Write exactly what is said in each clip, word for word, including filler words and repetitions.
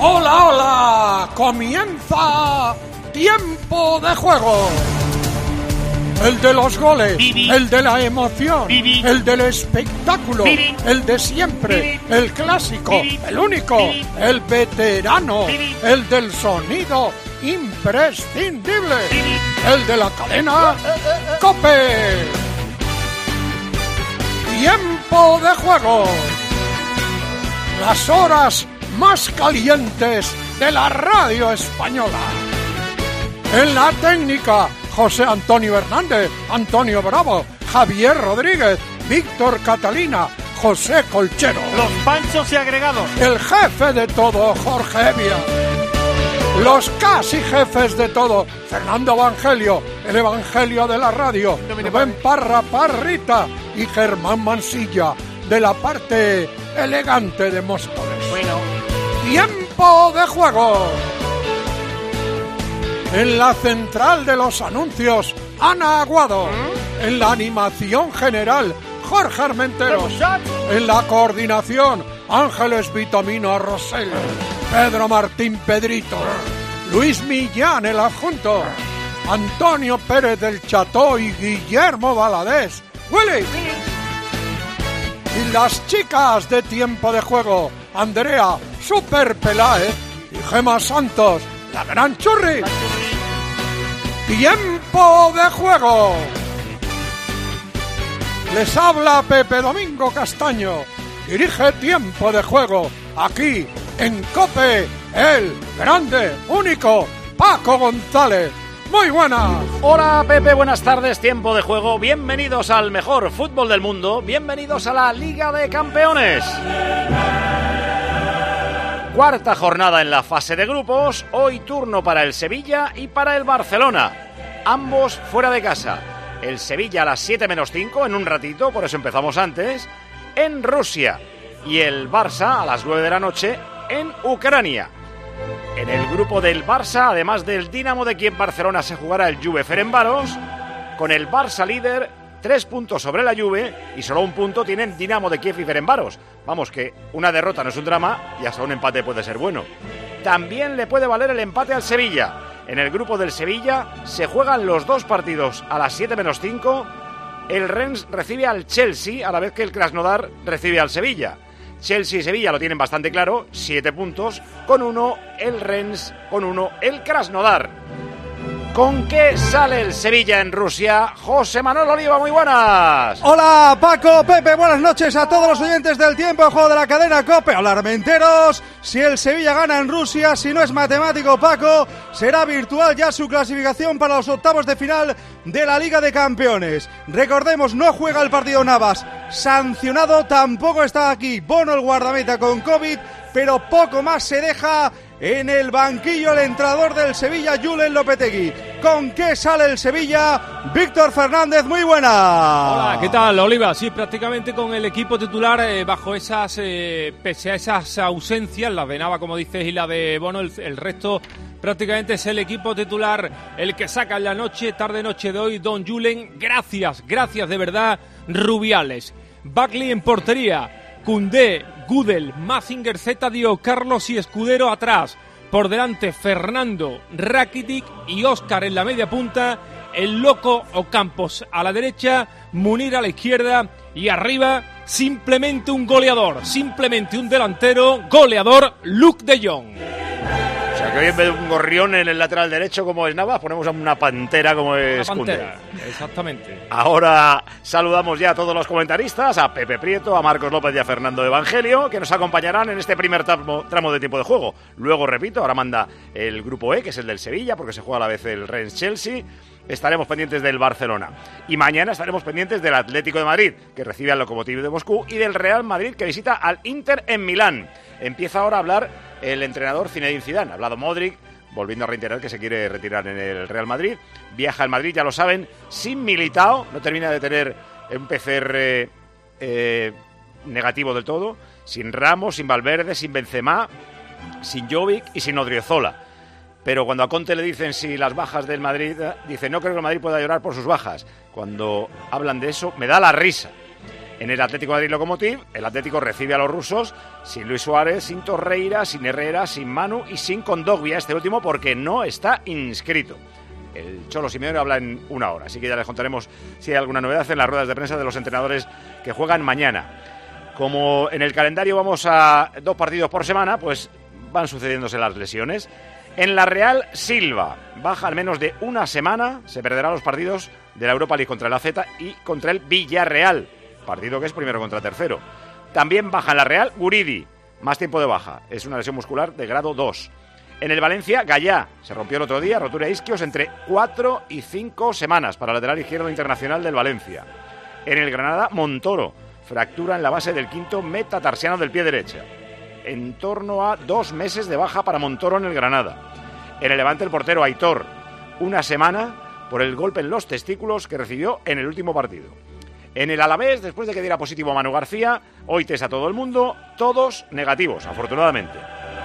¡Hola, hola! ¡Comienza Tiempo de Juego! El de los goles, Bibi. El de la emoción, Bibi. El del espectáculo, Bibi. El de siempre, Bibi. El clásico, Bibi. El único, Bibi. El veterano, Bibi. El del sonido imprescindible, Bibi. El de la cadena COPE. Tiempo de Juego. Las horas más calientes de la radio española. En la técnica, José Antonio Hernández, Antonio Bravo, Javier Rodríguez, Víctor Catalina, José Colchero. Los panchos y agregados. El jefe de todo, Jorge Evia. Los casi jefes de todo, Fernando Evangelio, el Evangelio de la radio, Rubén Parra Parrita y Germán Mansilla, de la parte elegante de Móstoles. Bueno. Tiempo de Juego. En la central de los anuncios, Ana Aguado. ¿Mm? En la animación general, Jorge Armenteros. En la coordinación, Ángeles Vitamino Rosell. Pedro Martín Pedrito. Luis Millán, el adjunto. Antonio Pérez del Cható y Guillermo Valadez. ¡Willy! Y las chicas de Tiempo de Juego, Andrea Super Peláez y Gema Santos, la gran Churri. Tiempo de Juego. Les habla Pepe Domingo Castaño. Dirige Tiempo de Juego aquí en COPE, el grande, único Paco González. Muy buenas. Hola Pepe, buenas tardes, Tiempo de Juego. Bienvenidos al mejor fútbol del mundo. Bienvenidos a la Liga de Campeones. Cuarta jornada en la fase de grupos. Hoy turno para el Sevilla y para el Barcelona. Ambos fuera de casa. El Sevilla a las siete menos cinco en un ratito, por eso empezamos antes, en Rusia. Y el Barça a las nueve de la noche en Ucrania. En el grupo del Barça, además del Dinamo de Kiev Barcelona, se jugará el Juve Ferencváros, con el Barça líder, tres puntos sobre la Juve y solo un punto tienen Dinamo de Kiev y Ferencváros. Vamos, que una derrota no es un drama y hasta un empate puede ser bueno. También le puede valer el empate al Sevilla. En el grupo del Sevilla se juegan los dos partidos a las siete menos cinco. El Rennes recibe al Chelsea a la vez que el Krasnodar recibe al Sevilla. Chelsea y Sevilla lo tienen bastante claro, siete puntos, con uno el Rennes, con uno el Krasnodar. ¿Con qué sale el Sevilla en Rusia? José Manuel Oliva, muy buenas. Hola Paco, Pepe, buenas noches a todos los oyentes del Tiempo de Juego de la cadena COPE. Hola Armenteros, si el Sevilla gana en Rusia, si no es matemático Paco, será virtual ya su clasificación para los octavos de final de la Liga de Campeones. Recordemos, no juega el partido Navas, sancionado, tampoco está aquí Bono el guardameta con COVID, pero poco más se deja en el banquillo el entrenador del Sevilla, Julen Lopetegui. ¿Con qué sale el Sevilla? Víctor Fernández, muy buena. Hola, ¿qué tal, Oliva? Sí, prácticamente con el equipo titular eh, bajo esas, eh, pese a esas ausencias, la de Nava, como dices, y la de Bono, el, el resto prácticamente es el equipo titular el que saca en la noche, tarde-noche de hoy, Don Julen. Gracias, gracias de verdad, Rubiales. Bakley en portería, Koundé, Gudel, Mazinger, Zeta, Dio, Carlos y Escudero atrás. Por delante Fernando, Rakitic y Óscar en la media punta. El loco Ocampos a la derecha, Munir a la izquierda y arriba simplemente un goleador, simplemente un delantero goleador, Luuk de Jong. O sea que hoy en vez de un gorrión en el lateral derecho como es Navas, ponemos a una pantera como es Koundé. Exactamente. Ahora saludamos ya a todos los comentaristas, a Pepe Prieto, a Marcos López y a Fernando Evangelio, que nos acompañarán en este primer tramo, tramo de tiempo de juego. Luego, repito, ahora manda el grupo E, que es el del Sevilla, porque se juega a la vez el Rennes-Chelsea. Estaremos pendientes del Barcelona. Y mañana estaremos pendientes del Atlético de Madrid, que recibe al Lokomotiv de Moscú, y del Real Madrid, que visita al Inter en Milán. Empieza ahora a hablar el entrenador Zinedine Zidane. Ha hablado Modric, volviendo a reiterar que se quiere retirar en el Real Madrid. Viaja al Madrid, ya lo saben, sin Militao. No termina de tener un P C R eh, negativo del todo. Sin Ramos, sin Valverde, sin Benzema, sin Jovic y sin Odriozola. Pero cuando a Conte le dicen si las bajas del Madrid, dice, no creo que el Madrid pueda llorar por sus bajas. Cuando hablan de eso, me da la risa. En el Atlético de Madrid Lokomotiv, el Atlético recibe a los rusos sin Luis Suárez, sin Torreira, sin Herrera, sin Manu y sin Kondogbia, este último porque no está inscrito. El Cholo Simeone habla en una hora, así que ya les contaremos si hay alguna novedad en las ruedas de prensa de los entrenadores que juegan mañana. Como en el calendario vamos a dos partidos por semana, pues van sucediéndose las lesiones. En la Real, Silva baja al menos de una semana, se perderá los partidos de la Europa League contra el A Z y contra el Villarreal, partido que es primero contra tercero. También baja en la Real, Guridi, más tiempo de baja, es una lesión muscular de grado dos. En el Valencia, Gallá, se rompió el otro día, rotura de isquios entre cuatro y cinco semanas para el lateral izquierdo internacional del Valencia. En el Granada, Montoro, fractura en la base del quinto metatarsiano del pie derecho. En torno a dos meses de baja para Montoro en el Granada. En el Levante, el portero Aitor, una semana por el golpe en los testículos que recibió en el último partido. En el Alavés, después de que diera positivo a Manu García, hoy test a todo el mundo, todos negativos, afortunadamente.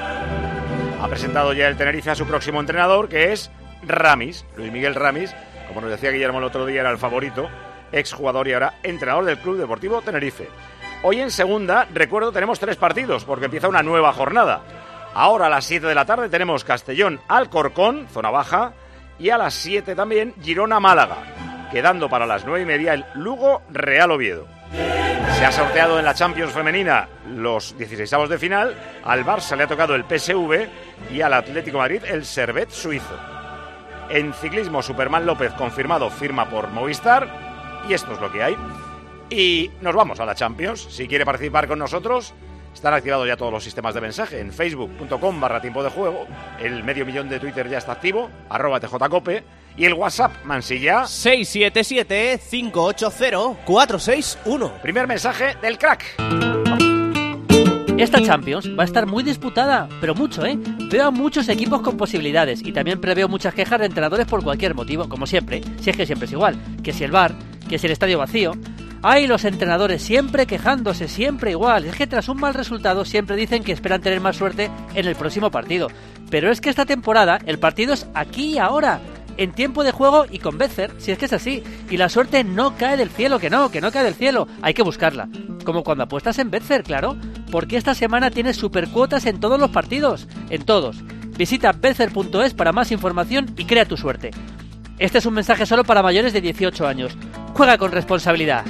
Ha presentado ya el Tenerife a su próximo entrenador, que es Ramis, Luis Miguel Ramis, como nos decía Guillermo el otro día, era el favorito, exjugador y ahora entrenador del Club Deportivo Tenerife. Hoy en segunda, recuerdo, tenemos tres partidos, porque empieza una nueva jornada. Ahora a las siete de la tarde tenemos Castellón-Alcorcón, zona baja, y a las siete también Girona-Málaga, quedando para las nueve y media el Lugo-Real Oviedo. Se ha sorteado en la Champions femenina los dieciseisavos de final, al Barça le ha tocado el P S V y al Atlético de Madrid el Servette suizo. En ciclismo, Superman López confirmado, firma por Movistar, y esto es lo que hay. Y nos vamos a la Champions. Si quiere participar con nosotros, están activados ya todos los sistemas de mensaje en facebook punto com barra tiempo de juego, el medio millón de Twitter ya está activo, arroba tjcope, y el WhatsApp Mansilla seis siete siete, cinco ocho cero, cuatro seis uno. Primer mensaje del crack. Esta Champions va a estar muy disputada, pero mucho, ¿eh? Veo a muchos equipos con posibilidades y también preveo muchas quejas de entrenadores por cualquier motivo, como siempre, si es que siempre es igual, que si el V A R, que si el estadio vacío. ¡Ay, los entrenadores siempre quejándose, siempre igual! Es que tras un mal resultado siempre dicen que esperan tener más suerte en el próximo partido. Pero es que esta temporada el partido es aquí y ahora, en tiempo de juego y con Betfair, si es que es así. Y la suerte no cae del cielo, que no, que no cae del cielo. Hay que buscarla. Como cuando apuestas en Betfair, claro. Porque esta semana tienes supercuotas en todos los partidos. En todos. Visita betfair punto es para más información y crea tu suerte. Este es un mensaje solo para mayores de dieciocho años. Juega con responsabilidad.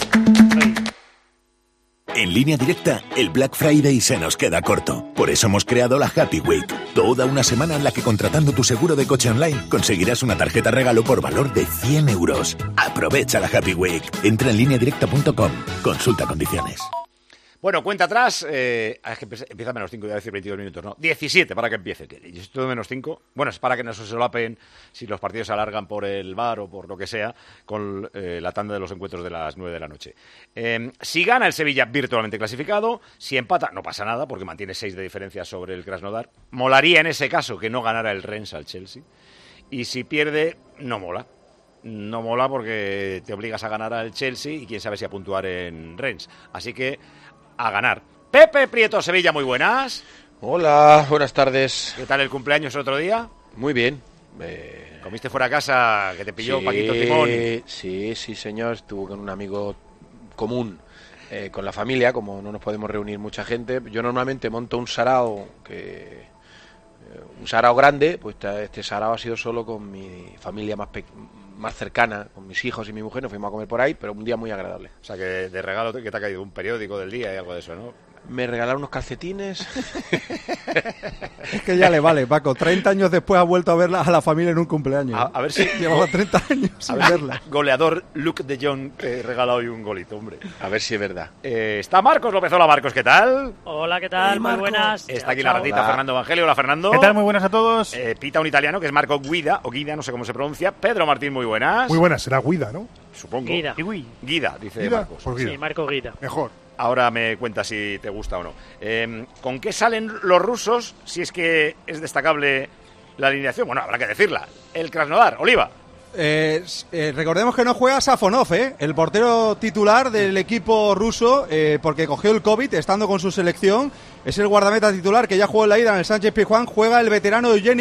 En Línea Directa, el Black Friday se nos queda corto. Por eso hemos creado la Happy Week. Toda una semana en la que contratando tu seguro de coche online conseguirás una tarjeta regalo por valor de cien euros. Aprovecha la Happy Week. Entra en línea directa punto com. Consulta condiciones. Bueno, cuenta atrás, eh, es que empieza a menos cinco, ya decir veintidós minutos, ¿no? diecisiete para que empiece. Y esto de menos cinco, bueno, es para que no se solapen si los partidos se alargan por el V A R o por lo que sea, con eh, la tanda de los encuentros de las nueve de la noche. Eh, si gana el Sevilla, virtualmente clasificado. Si empata, no pasa nada, porque mantiene seis de diferencia sobre el Krasnodar. Molaría en ese caso que no ganara el Rennes al Chelsea. Y si pierde, no mola. No mola porque te obligas a ganar al Chelsea y quién sabe si a puntuar en Rennes. Así que a ganar. Pepe Prieto, Sevilla, muy buenas. Hola, buenas tardes. ¿Qué tal el cumpleaños el otro día? Muy bien. Eh... ¿Comiste fuera de casa que te pilló sí, Paquito Timón? Sí, sí, señor. Estuve con un amigo común, eh, con la familia, como no nos podemos reunir mucha gente. Yo normalmente monto un sarao, que eh, un sarao grande, pues este sarao ha sido solo con mi familia más pequeña, más cercana, con mis hijos y mi mujer. Nos fuimos a comer por ahí, pero un día muy agradable. O sea, que de regalo que te ha caído un periódico del día y algo de eso, ¿no? Me regalaron unos calcetines. Es que ya le vale, Paco. treinta años después ha vuelto a ver a la familia en un cumpleaños. A, a ver si... Llevaba treinta años sin ver, verla. Goleador Luke de Jong te regala hoy un golito, hombre. A ver si es verdad. Eh, está Marcos López. Hola, Marcos, ¿qué tal? Hola, ¿qué tal? Hey, muy buenas. Está aquí chao, la ratita, chao. Fernando Evangelio. Hola, Fernando. ¿Qué tal? Muy buenas a todos. Eh, pita un italiano que es Marco Guida, o Guida, no sé cómo se pronuncia. Pedro Martín, muy buenas. Muy buenas, será Guida, ¿no? Supongo. Guida. Guida, dice ¿Guida? Marcos. Por Guida. Sí, Marco Guida. Mejor. Ahora me cuenta si te gusta o no. Eh, ¿Con qué salen los rusos, si es que es destacable la alineación? Bueno, habrá que decirla. El Krasnodar, Oliva. Eh, eh, recordemos que no juega Safonov, ¿eh? El portero titular del equipo ruso, eh, porque cogió el COVID estando con su selección. Es el guardameta titular que ya jugó en la ida en el Sánchez Pizjuán. Juega el veterano Eugeni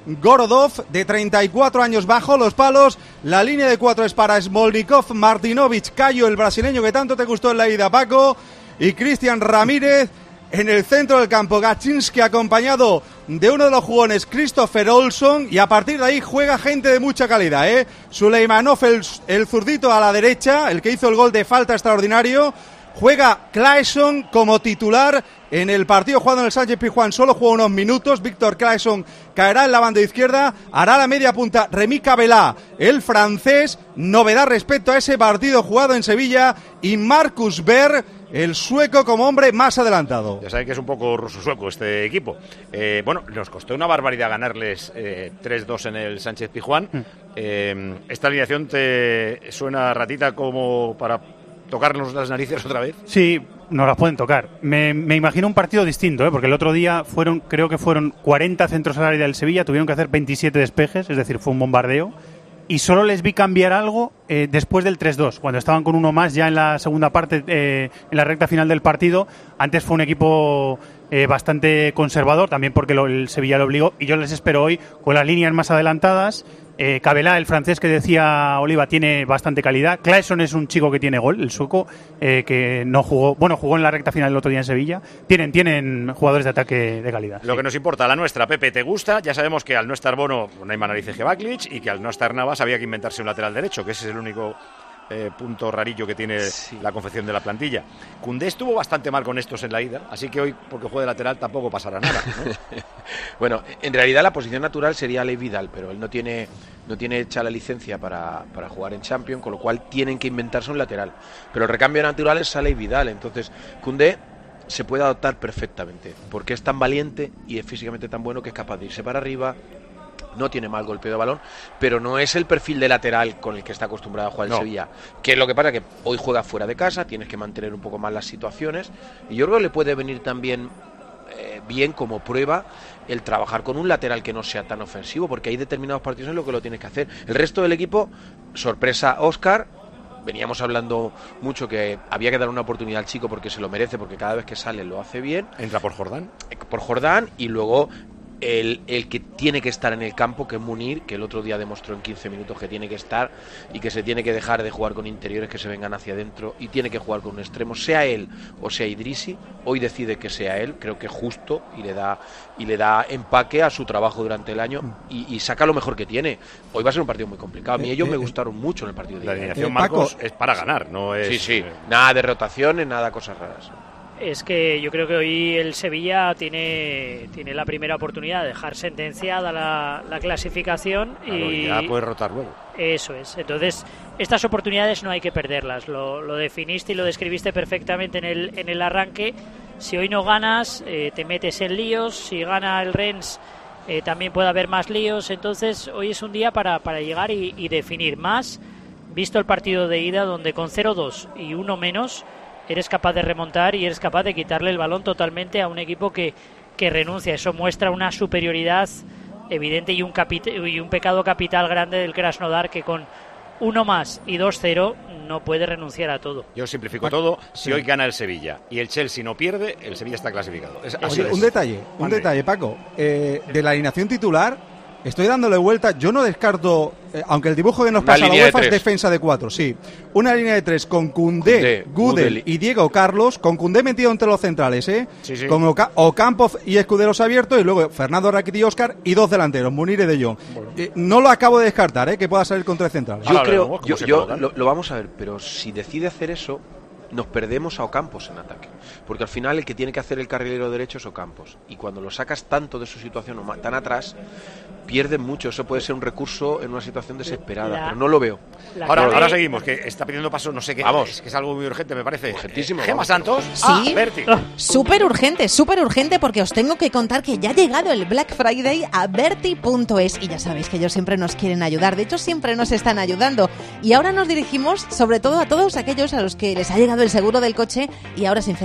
Gorodov, de treinta y cuatro años, bajo los palos. La línea de cuatro es para Smolnikov, Martinovic, Cayo, el brasileño que tanto te gustó en la ida, Paco, y Cristian Ramírez. En el centro del campo, Gaczynski acompañado de uno de los jugones, Christopher Olsson, y a partir de ahí juega gente de mucha calidad, ¿eh? Suleimanov, el, el zurdito a la derecha, el que hizo el gol de falta extraordinario. Juega Claesson como titular en el partido jugado en el Sánchez Pizjuán, solo juega unos minutos. Víctor Claesson caerá en la banda izquierda, hará la media punta Rémi Cabelá, el francés, novedad respecto a ese partido jugado en Sevilla, y Marcus Berg, el sueco, como hombre más adelantado. Ya saben que es un poco ruso-sueco este equipo. Eh, bueno, nos costó una barbaridad ganarles eh, tres dos en el Sánchez Pizjuán. Mm. Eh, ¿Esta alineación te suena, Ratita, como para tocarnos las narices otra vez? Sí, nos las pueden tocar. Me, me imagino un partido distinto, ¿eh? Porque el otro día fueron, creo que fueron cuarenta centros al área del Sevilla, tuvieron que hacer veintisiete despejes, es decir, fue un bombardeo. Y solo les vi cambiar algo eh, después del tres dos, cuando estaban con uno más ya en la segunda parte, eh, en la recta final del partido. Antes fue un equipo eh, bastante conservador, también porque lo, el Sevilla lo obligó, y yo les espero hoy con las líneas más adelantadas. Eh, Cabelá, el francés que decía Oliva, tiene bastante calidad. Claesson es un chico que tiene gol, el sueco, eh, que no jugó, bueno, jugó en la recta final el otro día en Sevilla. Tienen, tienen jugadores de ataque de calidad. Lo sí. que nos importa, la nuestra, Pepe, ¿te gusta? Ya sabemos que al no estar Bono no hay más narices que Baklic, y que al no estar Navas había que inventarse un lateral derecho, que ese es el único eh, punto rarillo que tiene sí. la confección de la plantilla. Koundé estuvo bastante mal con estos en la ida, así que hoy, porque juegue de lateral, tampoco pasará nada, ¿no? Bueno, en realidad la posición natural sería Aleix Vidal, pero él no tiene no tiene hecha la licencia para, para jugar en Champions, con lo cual tienen que inventarse un lateral. Pero el recambio natural es Aleix Vidal, entonces Koundé se puede adaptar perfectamente, porque es tan valiente y es físicamente tan bueno que es capaz de irse para arriba. No tiene mal golpeo de balón, pero no es el perfil de lateral con el que está acostumbrado a jugar no. el Sevilla. Que es lo que pasa, que hoy juega fuera de casa, tienes que mantener un poco más las situaciones, y yo creo que le puede venir también eh, bien como prueba el trabajar con un lateral que no sea tan ofensivo, porque hay determinados partidos en los que lo tienes que hacer. El resto del equipo, sorpresa Óscar. Veníamos hablando mucho que había que dar una oportunidad al chico porque se lo merece, porque cada vez que sale lo hace bien. Entra por Jordán. Por Jordán, y luego El, el que tiene que estar en el campo, que es Munir, que el otro día demostró en quince minutos que tiene que estar y que se tiene que dejar de jugar con interiores que se vengan hacia adentro y tiene que jugar con un extremo, sea él o sea Idrissi. Hoy decide que sea él, creo que es justo, y le da y le da empaque a su trabajo durante el año y, y saca lo mejor que tiene. Hoy va a ser un partido muy complicado. A mí ellos me gustaron mucho en el partido de la hoy. alineación, Marcos, es para ganar, no es... Sí, sí, nada de rotaciones, nada de cosas raras. Es que yo creo que hoy el Sevilla tiene, tiene la primera oportunidad de dejar sentenciada la, la clasificación. Claro, y ya puede rotar luego. Eso es. Entonces, estas oportunidades no hay que perderlas. Lo, lo definiste y lo describiste perfectamente en el, en el arranque. Si hoy no ganas, eh, te metes en líos. Si gana el Rennes, eh, también puede haber más líos. Entonces, hoy es un día para, para llegar y, y definir más. Visto el partido de ida, donde con cero dos y uno menos eres capaz de remontar y eres capaz de quitarle el balón totalmente a un equipo que, que renuncia. Eso muestra una superioridad evidente y un, capit- y un pecado capital grande del Krasnodar, que con uno más y dos cero no puede renunciar a todo. Yo simplifico todo. Si sí. hoy gana el Sevilla y el Chelsea no pierde, el Sevilla está clasificado. Es, así Oye, es. un detalle, un André. detalle, Paco. Eh, de la alineación titular, estoy dándole vuelta. Yo no descarto, eh, aunque el dibujo que nos pasa la UEFA es defensa de cuatro, sí. Una línea de tres con Koundé, Gudel y Diego Carlos, con Koundé metido entre los centrales, ¿eh? Sí, sí. Con Oca- Ocampo y Escuderos abiertos, y luego Fernando Rakitic y Óscar, y dos delanteros, Munir y De Jong. Bueno. Eh, no lo acabo de descartar, ¿eh? Que pueda salir con tres centrales. Yo creo, yo, yo lo, lo vamos a ver, pero si decide hacer eso, nos perdemos a Ocampos en ataque, porque al final el que tiene que hacer el carrilero derecho es Ocampos, y cuando lo sacas tanto de su situación o tan atrás, pierden mucho. Eso puede ser un recurso en una situación desesperada, la, pero no lo veo. Ahora, no ahora seguimos, que está pidiendo paso, no sé qué. Vamos. Es que es algo muy urgente, me parece. Urgentísimo. Eh, Gemma Santos. Sí. Ah, Berti. Súper urgente, súper urgente, porque os tengo que contar que ya ha llegado el Black Friday a Berti punto es, y ya sabéis que ellos siempre nos quieren ayudar. De hecho, siempre nos están ayudando. Y ahora nos dirigimos sobre todo a todos aquellos a los que les ha llegado el seguro del coche y ahora sinceramente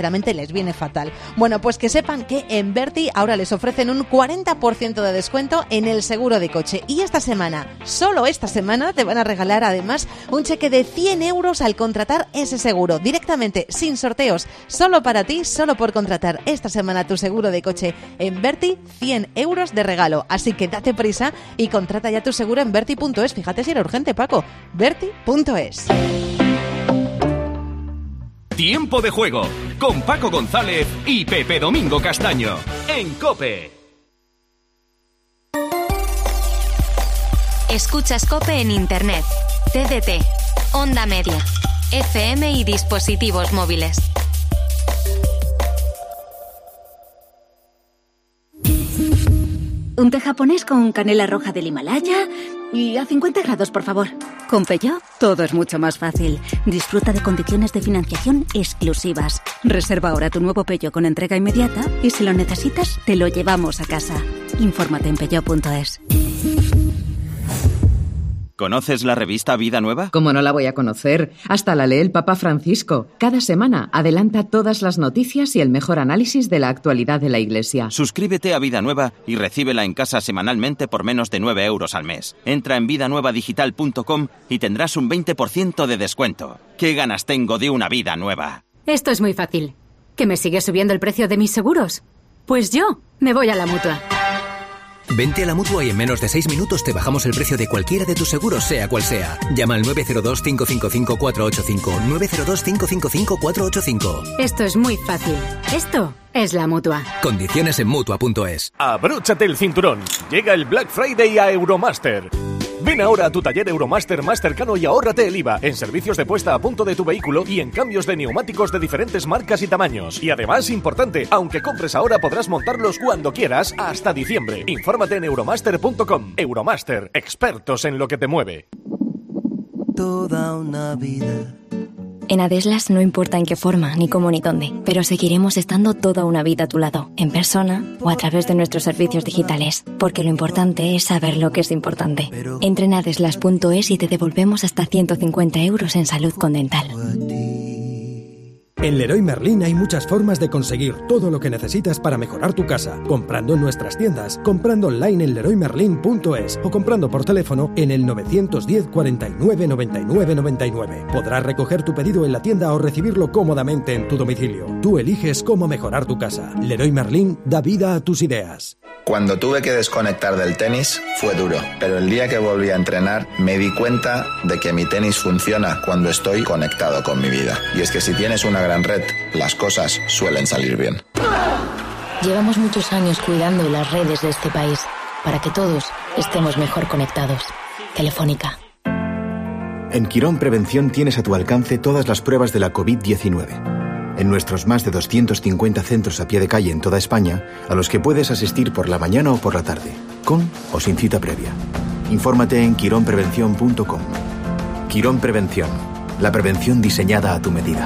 seguramente les viene fatal. Bueno, pues que sepan que en Berti ahora les ofrecen un cuarenta por ciento de descuento en el seguro de coche. Y esta semana, solo esta semana, te van a regalar además un cheque de cien euros al contratar ese seguro. Directamente, sin sorteos, solo para ti, solo por contratar esta semana tu seguro de coche en Berti, cien euros de regalo. Así que date prisa y contrata ya tu seguro en berti punto es. Fíjate si era urgente, Paco. berti punto es. Tiempo de juego con Paco González y Pepe Domingo Castaño en COPE. Escuchas COPE en Internet, T D T, Onda Media, F M y dispositivos móviles. Un té japonés con canela roja del Himalaya y a cincuenta grados, por favor. Con Peugeot todo es mucho más fácil. Disfruta de condiciones de financiación exclusivas. Reserva ahora tu nuevo Peugeot con entrega inmediata y si lo necesitas, te lo llevamos a casa. Infórmate en peugeot punto es. ¿Conoces la revista Vida Nueva? ¿Cómo no la voy a conocer? Hasta la lee el Papa Francisco. Cada semana adelanta todas las noticias y el mejor análisis de la actualidad de la Iglesia. Suscríbete a Vida Nueva y recíbela en casa semanalmente por menos de nueve euros al mes. Entra en vida nueva digital punto com y tendrás un veinte por ciento de descuento. ¿Qué ganas tengo de una vida nueva? Esto es muy fácil. ¿Que me sigue subiendo el precio de mis seguros? Pues yo me voy a la Mutua. Vente a la Mutua y en menos de seis minutos te bajamos el precio de cualquiera de tus seguros, sea cual sea. Llama al nueve cero dos, cinco cinco cinco, cuatro ocho cinco, nueve cero dos, cinco cinco cinco, cuatro ocho cinco. Esto es muy fácil. Esto es la Mutua. Condiciones en Mutua punto es. Abróchate el cinturón. Llega el Black Friday a Euromaster. Ven ahora a tu taller Euromaster más cercano y ahórrate el I V A en servicios de puesta a punto de tu vehículo y en cambios de neumáticos de diferentes marcas y tamaños. Y además, importante, aunque compres ahora podrás montarlos cuando quieras hasta diciembre. Infórmate en euromaster punto com. Euromaster, expertos en lo que te mueve. Toda una vida. En Adeslas no importa en qué forma, ni cómo, ni dónde, pero seguiremos estando toda una vida a tu lado, en persona o a través de nuestros servicios digitales, porque lo importante es saber lo que es importante. Entra en adeslas punto es y te devolvemos hasta ciento cincuenta euros en salud con Dental. En Leroy Merlin hay muchas formas de conseguir todo lo que necesitas para mejorar tu casa. Comprando en nuestras tiendas, comprando online en leroy merlin punto es o comprando por teléfono en el nueve uno cero, cuarenta y nueve, noventa y nueve, noventa y nueve. Podrás recoger tu pedido en la tienda o recibirlo cómodamente en tu domicilio. Tú eliges cómo mejorar tu casa. Leroy Merlin da vida a tus ideas. Cuando tuve que desconectar del tenis fue duro, pero el día que volví a entrenar me di cuenta de que mi tenis funciona cuando estoy conectado con mi vida. Y es que si tienes una gran red, las cosas suelen salir bien. Llevamos muchos años cuidando las redes de este país para que todos estemos mejor conectados. Telefónica. En Quirón Prevención tienes a tu alcance todas las pruebas de la covid diecinueve. En nuestros más de doscientos cincuenta centros a pie de calle en toda España, a los que puedes asistir por la mañana o por la tarde, con o sin cita previa. Infórmate en quirón prevención punto com. Quirón Prevención, la prevención diseñada a tu medida.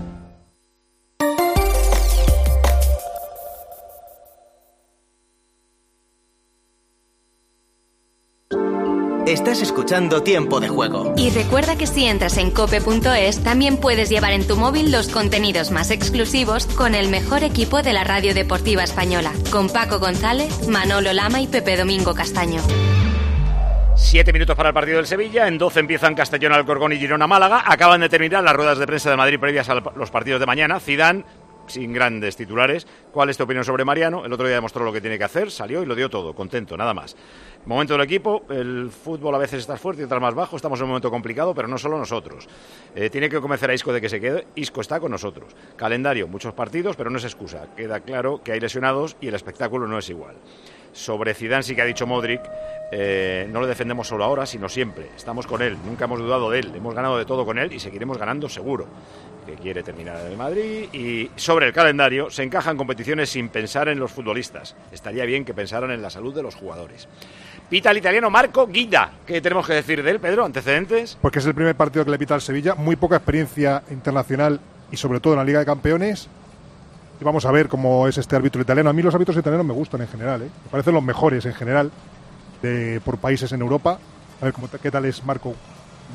Estás escuchando Tiempo de Juego. Y recuerda que si entras en cope punto es, también puedes llevar en tu móvil los contenidos más exclusivos con el mejor equipo de la radio deportiva española, con Paco González, Manolo Lama y Pepe Domingo Castaño. Siete minutos para el partido del Sevilla, en doce empiezan Castellón, Alcorcón y Girona, Málaga. Acaban de terminar las ruedas de prensa de Madrid previas a los partidos de mañana. Zidane, sin grandes titulares. ¿Cuál es tu opinión sobre Mariano? El otro día demostró lo que tiene que hacer, salió y lo dio todo, contento, nada más. Momento del equipo, el fútbol a veces está fuerte y otras más bajo, estamos en un momento complicado, pero no solo nosotros. Eh, tiene que convencer a Isco de que se quede, Isco está con nosotros. Calendario, muchos partidos, pero no es excusa. Queda claro que hay lesionados y el espectáculo no es igual. Sobre Zidane sí que ha dicho Modric, eh, no lo defendemos solo ahora, sino siempre. Estamos con él, nunca hemos dudado de él, hemos ganado de todo con él y seguiremos ganando seguro. Que quiere terminar en el Madrid. Y sobre el calendario, se encajan competiciones sin pensar en los futbolistas. Estaría bien que pensaran en la salud de los jugadores. Pita el italiano Marco Guida. ¿Qué tenemos que decir de él, Pedro? ¿Antecedentes? Porque es el primer partido que le pita al Sevilla, muy poca experiencia internacional y sobre todo en la Liga de Campeones. Y vamos a ver cómo es este árbitro italiano. A mí los árbitros italianos me gustan en general, ¿eh? Me parecen los mejores en general de, por países en Europa. A ver cómo, qué tal es Marco Guida. Vale.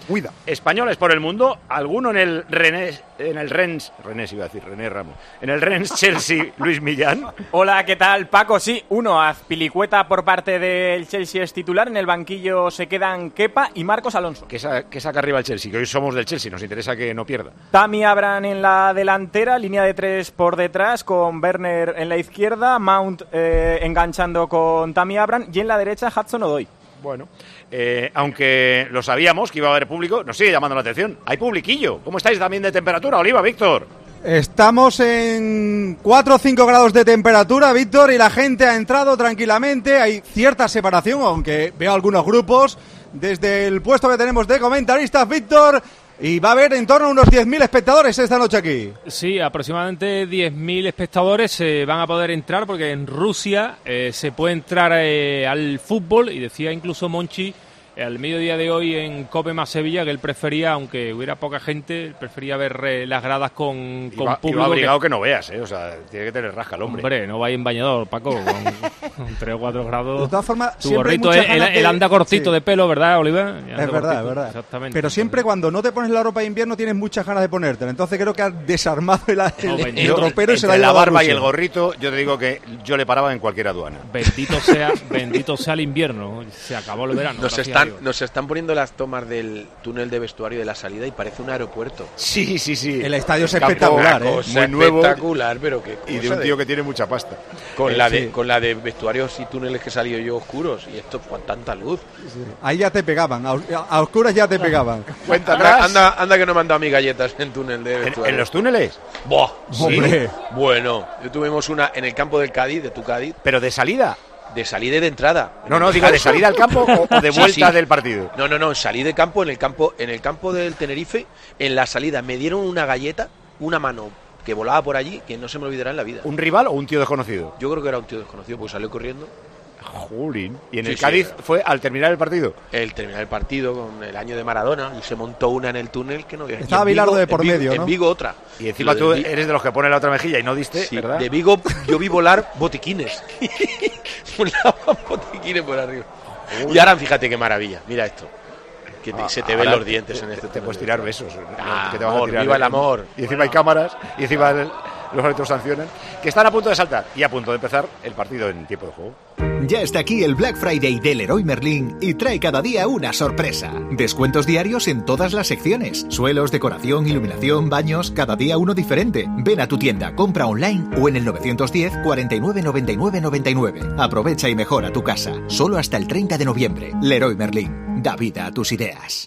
Cuida. Españoles por el mundo, alguno en el Rennes, en el Rennes, Rennes iba a decir, René Ramos, en el Rennes Chelsea, Luis Millán. Hola, ¿qué tal, Paco? Sí, uno, Azpilicueta por parte del Chelsea es titular, en el banquillo se quedan Kepa y Marcos Alonso. Que, sa que saca arriba el Chelsea, que hoy somos del Chelsea, nos interesa que no pierda. Tammy Abraham en la delantera, línea de tres por detrás, con Werner en la izquierda, Mount eh, enganchando con Tammy Abraham, y en la derecha Hudson-Odoi. Bueno, eh, aunque lo sabíamos que iba a haber público, nos sigue llamando la atención. Hay publiquillo. ¿Cómo estáis también de temperatura, Oliva, Víctor? Estamos en cuatro o cinco grados de temperatura, Víctor, y la gente ha entrado tranquilamente. Hay cierta separación, aunque veo algunos grupos. Desde el puesto que tenemos de comentaristas, Víctor, y va a haber en torno a unos diez mil espectadores esta noche aquí. Sí, aproximadamente diez mil espectadores eh, van a poder entrar, porque en Rusia eh, se puede entrar eh, al fútbol, y decía incluso Monchi al mediodía de hoy en Cope más Sevilla que él prefería, aunque hubiera poca gente, él prefería ver eh, las gradas con, con iba, público. Iba abrigado que... que no veas, ¿eh? O sea, tiene que tener rasca el hombre. Hombre, no vaya en bañador, Paco, con, con tres o cuatro grados. De todas formas, tu siempre gorrito, hay él, de... él anda cortito sí. de pelo, ¿verdad, Oliver? Es verdad, cortito. es verdad. Exactamente. Pero siempre cuando no te pones la ropa de invierno tienes muchas ganas de ponértela. Entonces creo que has desarmado el, el, no, el ropero y se la ha la llevado barba a Rusia. Y el gorrito, yo te digo que yo le paraba en cualquier aduana. Bendito sea, bendito sea el invierno. Se acabó el verano. Nos están, nos están poniendo las tomas del túnel de vestuario de la salida y parece un aeropuerto. Sí, sí, sí. El estadio es espectacular, ¿eh? Muy nuevo. Espectacular, pero que y de un tío de... que tiene mucha pasta. Con eh, la sí. de con la de vestuarios y túneles que salió yo oscuros y esto con tanta luz. Sí. Ahí ya te pegaban, a, a oscuras ya te pegaban. Cuenta anda, anda, anda que no me han dado mis galletas en túnel de vestuario. ¿En, en los túneles? ¡Buah! ¿Sí? Hombre. Bueno, yo tuvimos una en el campo del Cádiz, de tu Cádiz. ¿Pero de salida? De salida y de entrada. No, no, digo de salida al campo o, o de vuelta sí, sí. del partido. No, no, no, salí de campo en el campo en el campo del Tenerife, en la salida me dieron una galleta, una mano que volaba por allí, que no se me olvidará en la vida. ¿Un rival o un tío desconocido? Yo creo que era un tío desconocido, porque salió corriendo. Jolín. ¿Y en sí, el Cádiz sí. fue al terminar el partido? El terminar el partido con el año de Maradona y se montó una en el túnel que no había. Estaba Bilardo de por en Vigo, medio, ¿no? En Vigo otra. Y encima tú de eres de los que pone la otra mejilla y no diste, sí, ¿verdad? De Vigo yo vi volar botiquines. Volaban botiquines por arriba. Uy. Y ahora fíjate qué maravilla, mira esto. Que te, ah, se te ven los dientes te, en este Te, te puedes tirar besos. Ah, que te van amor, a tirar, viva el amor. Y encima hay cámaras, y encima el, los árbitros sancionan. Que están a punto de saltar y a punto de empezar el partido en tiempo de juego. Ya está aquí el Black Friday del Leroy Merlin y trae cada día una sorpresa. Descuentos diarios en todas las secciones. Suelos, decoración, iluminación, baños, cada día uno diferente. Ven a tu tienda, compra online o en el nueve uno cero, cuarenta y nueve, noventa y nueve, noventa y nueve. Aprovecha y mejora tu casa. Solo hasta el treinta de noviembre. Leroy Merlin. Da vida a tus ideas.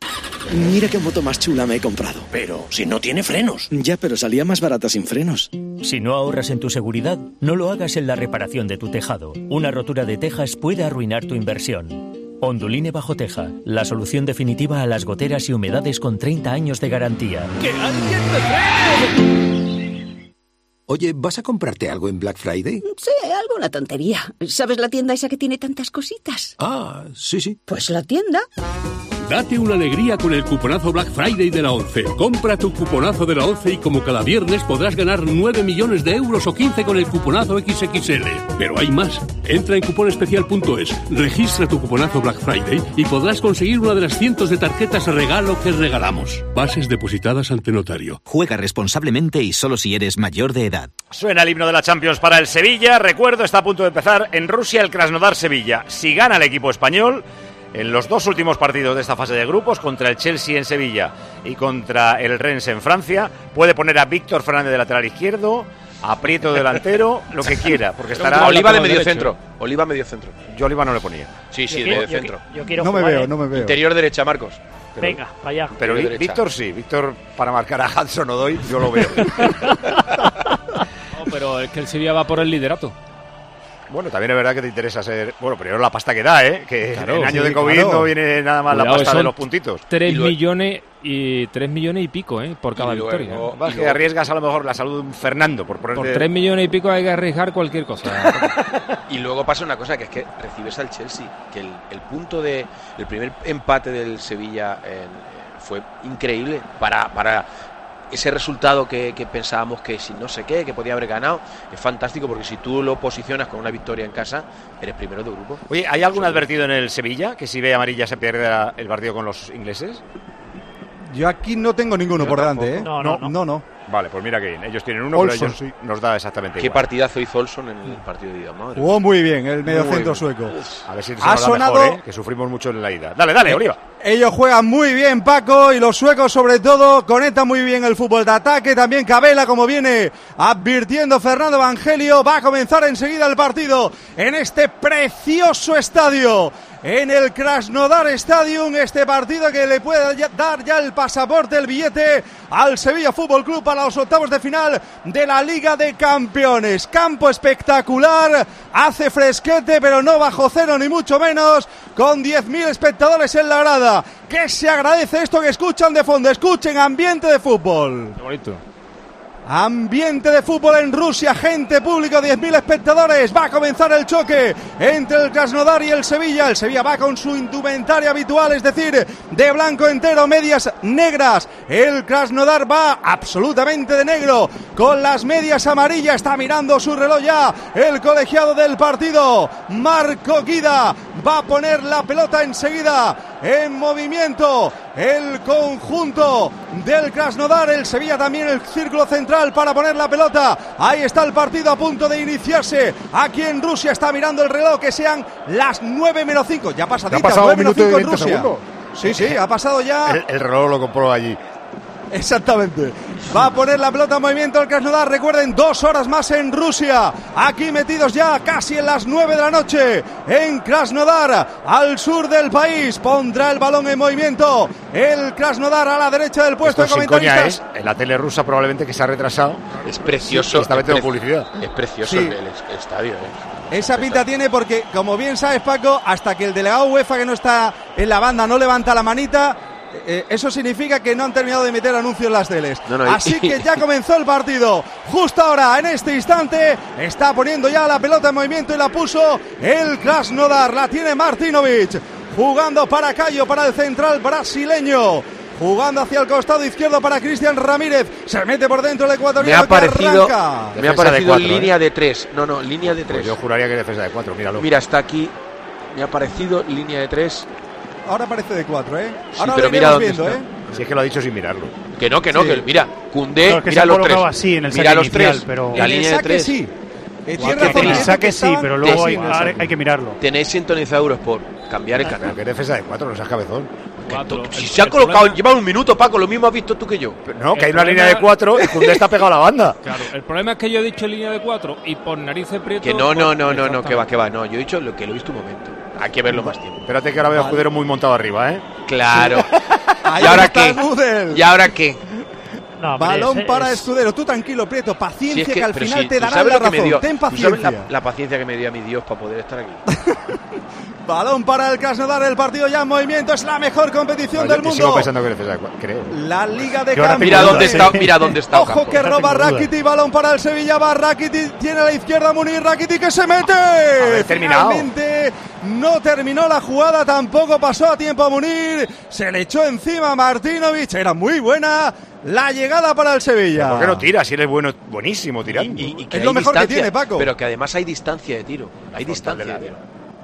Mira qué moto más chula me he comprado. Pero si no tiene frenos. Ya, pero salía más barata sin frenos. Si no ahorras en tu seguridad, no lo hagas en la reparación de tu tejado. Una rotura de tejas puede arruinar tu inversión. Onduline Bajo Teja, la solución definitiva a las goteras y humedades con treinta años de garantía. ¡Que alguien me frene! Oye, ¿vas a comprarte algo en Black Friday? Sí, alguna tontería. ¿Sabes la tienda esa que tiene tantas cositas? Ah, sí, sí. Pues la tienda. Date una alegría con el cuponazo Black Friday de la ONCE. Compra tu cuponazo de la ONCE y como cada viernes podrás ganar nueve millones de euros o quince con el cuponazo equis equis ele. Pero hay más. Entra en cuponespecial punto es, registra tu cuponazo Black Friday y podrás conseguir una de las cientos de tarjetas regalo que regalamos. Bases depositadas ante notario. Juega responsablemente y solo si eres mayor de edad. Suena el himno de la Champions para el Sevilla. Recuerdo, está a punto de empezar en Rusia el Krasnodar-Sevilla. Si gana el equipo español en los dos últimos partidos de esta fase de grupos, contra el Chelsea en Sevilla y contra el Rennes en Francia, puede poner a Víctor Fernández de lateral izquierdo, a Prieto delantero, lo que quiera, porque estará Oliva de medio centro. Oliva medio centro. Yo Oliva no le ponía. Sí, sí, yo de medio quiero, centro. Yo, yo quiero no me jugar, veo, ¿eh? no me veo. Interior derecha, Marcos. Pero, Venga, para allá. Pero Víctor sí, Víctor para marcar a Hudson-Odoi, yo lo veo. No, pero es que el Sevilla va por el liderato. Bueno, también es verdad que te interesa ser... Bueno, primero la pasta que da, ¿eh? Que claro, en año sí, de COVID claro. no viene nada más Cuidado, la pasta de los puntitos. Tres millones y tres millones y pico, ¿eh? Por cada y luego, victoria. ¿eh? Vas que luego... arriesgas a lo mejor la salud de un Fernando por poner. Por tres millones y pico hay que arriesgar cualquier cosa. Y luego pasa una cosa, que es que recibes al Chelsea, que el, el punto de... El primer empate del Sevilla en, fue increíble para... para ese resultado que, que pensábamos que si no sé qué, que podía haber ganado, es fantástico porque si tú lo posicionas con una victoria en casa, eres primero de grupo. Oye, ¿hay algún advertido en el Sevilla que si ve amarilla se pierde el partido con los ingleses? Yo aquí no tengo ninguno Yo por tampoco. delante, ¿eh? No, no, no. no, no. Vale, pues mira que bien. Ellos tienen uno, Olson, pero ellos sí. nos da exactamente Qué igual. partidazo hizo Olson en el partido de ida, madre. Jugó muy bien el mediocentro Muy sueco. A ver si se Ha nos da sonado- mejor, ¿eh? Que sufrimos mucho en la ida. Dale, dale, Oliva. Ellos juegan muy bien, Paco, y los suecos sobre todo conectan muy bien el fútbol de ataque. También Cabela, como viene advirtiendo Fernando Evangelio, va a comenzar enseguida el partido en este precioso estadio, en el Krasnodar Stadium. Este partido que le puede ya- dar ya el pasaporte, el billete al Sevilla Fútbol Club para los octavos de final de la Liga de Campeones. Campo espectacular, hace fresquete, pero no bajo cero ni mucho menos, con diez mil espectadores en la grada. Que se agradece esto que escuchan de fondo. Escuchen ambiente de fútbol. Qué bonito. Ambiente de fútbol en Rusia, gente, público, diez mil espectadores. Va a comenzar el choque entre el Krasnodar y el Sevilla. El Sevilla va con su indumentaria habitual, es decir, de blanco entero, medias negras. El Krasnodar va absolutamente de negro, con las medias amarillas. Está mirando su reloj ya el colegiado del partido, Marco Guida. Va a poner la pelota enseguida en movimiento el conjunto del Krasnodar. El Sevilla también el círculo central para poner la pelota. Ahí está el partido a punto de iniciarse. Aquí en Rusia está mirando el reloj, que sean las nueve menos cinco. Ya pasadita, Ya ha pasado nueve un menos minuto y cinco en veinte Rusia. segundos. Sí, sí, ha pasado ya. El, el reloj lo compró allí. Exactamente. Va a poner la pelota en movimiento el Krasnodar. Recuerden, dos horas más en Rusia. Aquí metidos ya casi en las nueve de la noche en Krasnodar, al sur del país. Pondrá el balón en movimiento el Krasnodar a la derecha del puesto Esto de sin coña, comentaristas. ¿eh? En la tele rusa probablemente que se ha retrasado. Es precioso. Está metiendo es pre- publicidad. Es precioso Sí. el, el- el estadio, ¿eh? Esa pinta tiene porque, como bien sabes, Paco, hasta que el delegado UEFA, que no está en la banda, no levanta la manita, eh, eso significa que no han terminado de meter anuncios en las teles. No, no, y- Así que ya comenzó el partido. Justo ahora, en este instante, está poniendo ya la pelota en movimiento y la puso el Krasnodar. La tiene Martinovic, jugando para Cayo, para el central brasileño. Jugando hacia el costado izquierdo para Cristian Ramírez. Se mete por dentro el Me ecuatoriano ha parecido, que arranca. me ha Defensa de parecido cuatro, línea ¿eh? de tres. No, no, línea de tres. Pues yo juraría que defensa de cuatro, míralo. Mira, está aquí. Me ha parecido línea de tres. Ahora parece de cuatro, ¿eh? Sí, Ahora pero lo mira iremos dónde viendo, está. ¿eh? Si es que lo ha dicho sin mirarlo. Que no, que no, Sí. que mira, Koundé, No, es que se mira han los colocado tres. así en el mira saque los inicial, tres. pero- La En el línea de saque tres. sí. Eh, tiene En razón, el diciendo saque que sí, estaban- pero luego Sí, hay, sí, ahora hay que mirarlo. Tenéis sintonizado Eurosport. Cambiar el Pero canal. que defensa de cuatro, no seas cabezón. Cuatro. Si El- se ha el colocado, problema- lleva un minuto, Paco, lo mismo has visto tú que yo. Pero no, que El hay una problema- línea de cuatro y Koundé está pegado a la banda. Claro, el problema es que yo he dicho línea de cuatro y por narices prieto. Que no, no, pues, no, no, no, que va, exactamente. que va. No, yo he dicho lo que lo he visto un momento. Hay que verlo más tiempo. Espérate que ahora veo a Escudero muy montado arriba, ¿eh? Claro. Ahí ¿Y ahora está qué? Gudel. ¿Y ahora qué? No, hombre, Balón es- para es- Escudero. Tú tranquilo, Prieto. Paciencia, Si es que, al pero final si te tú dará sabes la lo que me razón. dio- Ten tú sabes paciencia. la, la paciencia que me dio a mi Dios para poder estar aquí. Balón para el Krasnodar. El partido ya en movimiento. Es la mejor competición No, del yo, yo sigo mundo. pensando que defensa de cuatro, creo. La Liga de Yo ahora Campeones. Mira dudas, dónde ¿eh? está, mira dónde está. Ojo Ocampo. que roba tengo dudas. Rakiti, balón para el Sevilla, va Rakiti, tiene a la izquierda Munir, Rakiti que se mete. Haber terminado. Finalmente no terminó la jugada, tampoco pasó a tiempo a Munir, se le echó encima a Martinovic, era muy buena la llegada para el Sevilla. ¿Por qué no tira? Si eres bueno, buenísimo tirando. Y- y que Es hay lo mejor que distancia, tiene, Paco. Pero que además hay distancia de tiro. Hay distancia de del tiro.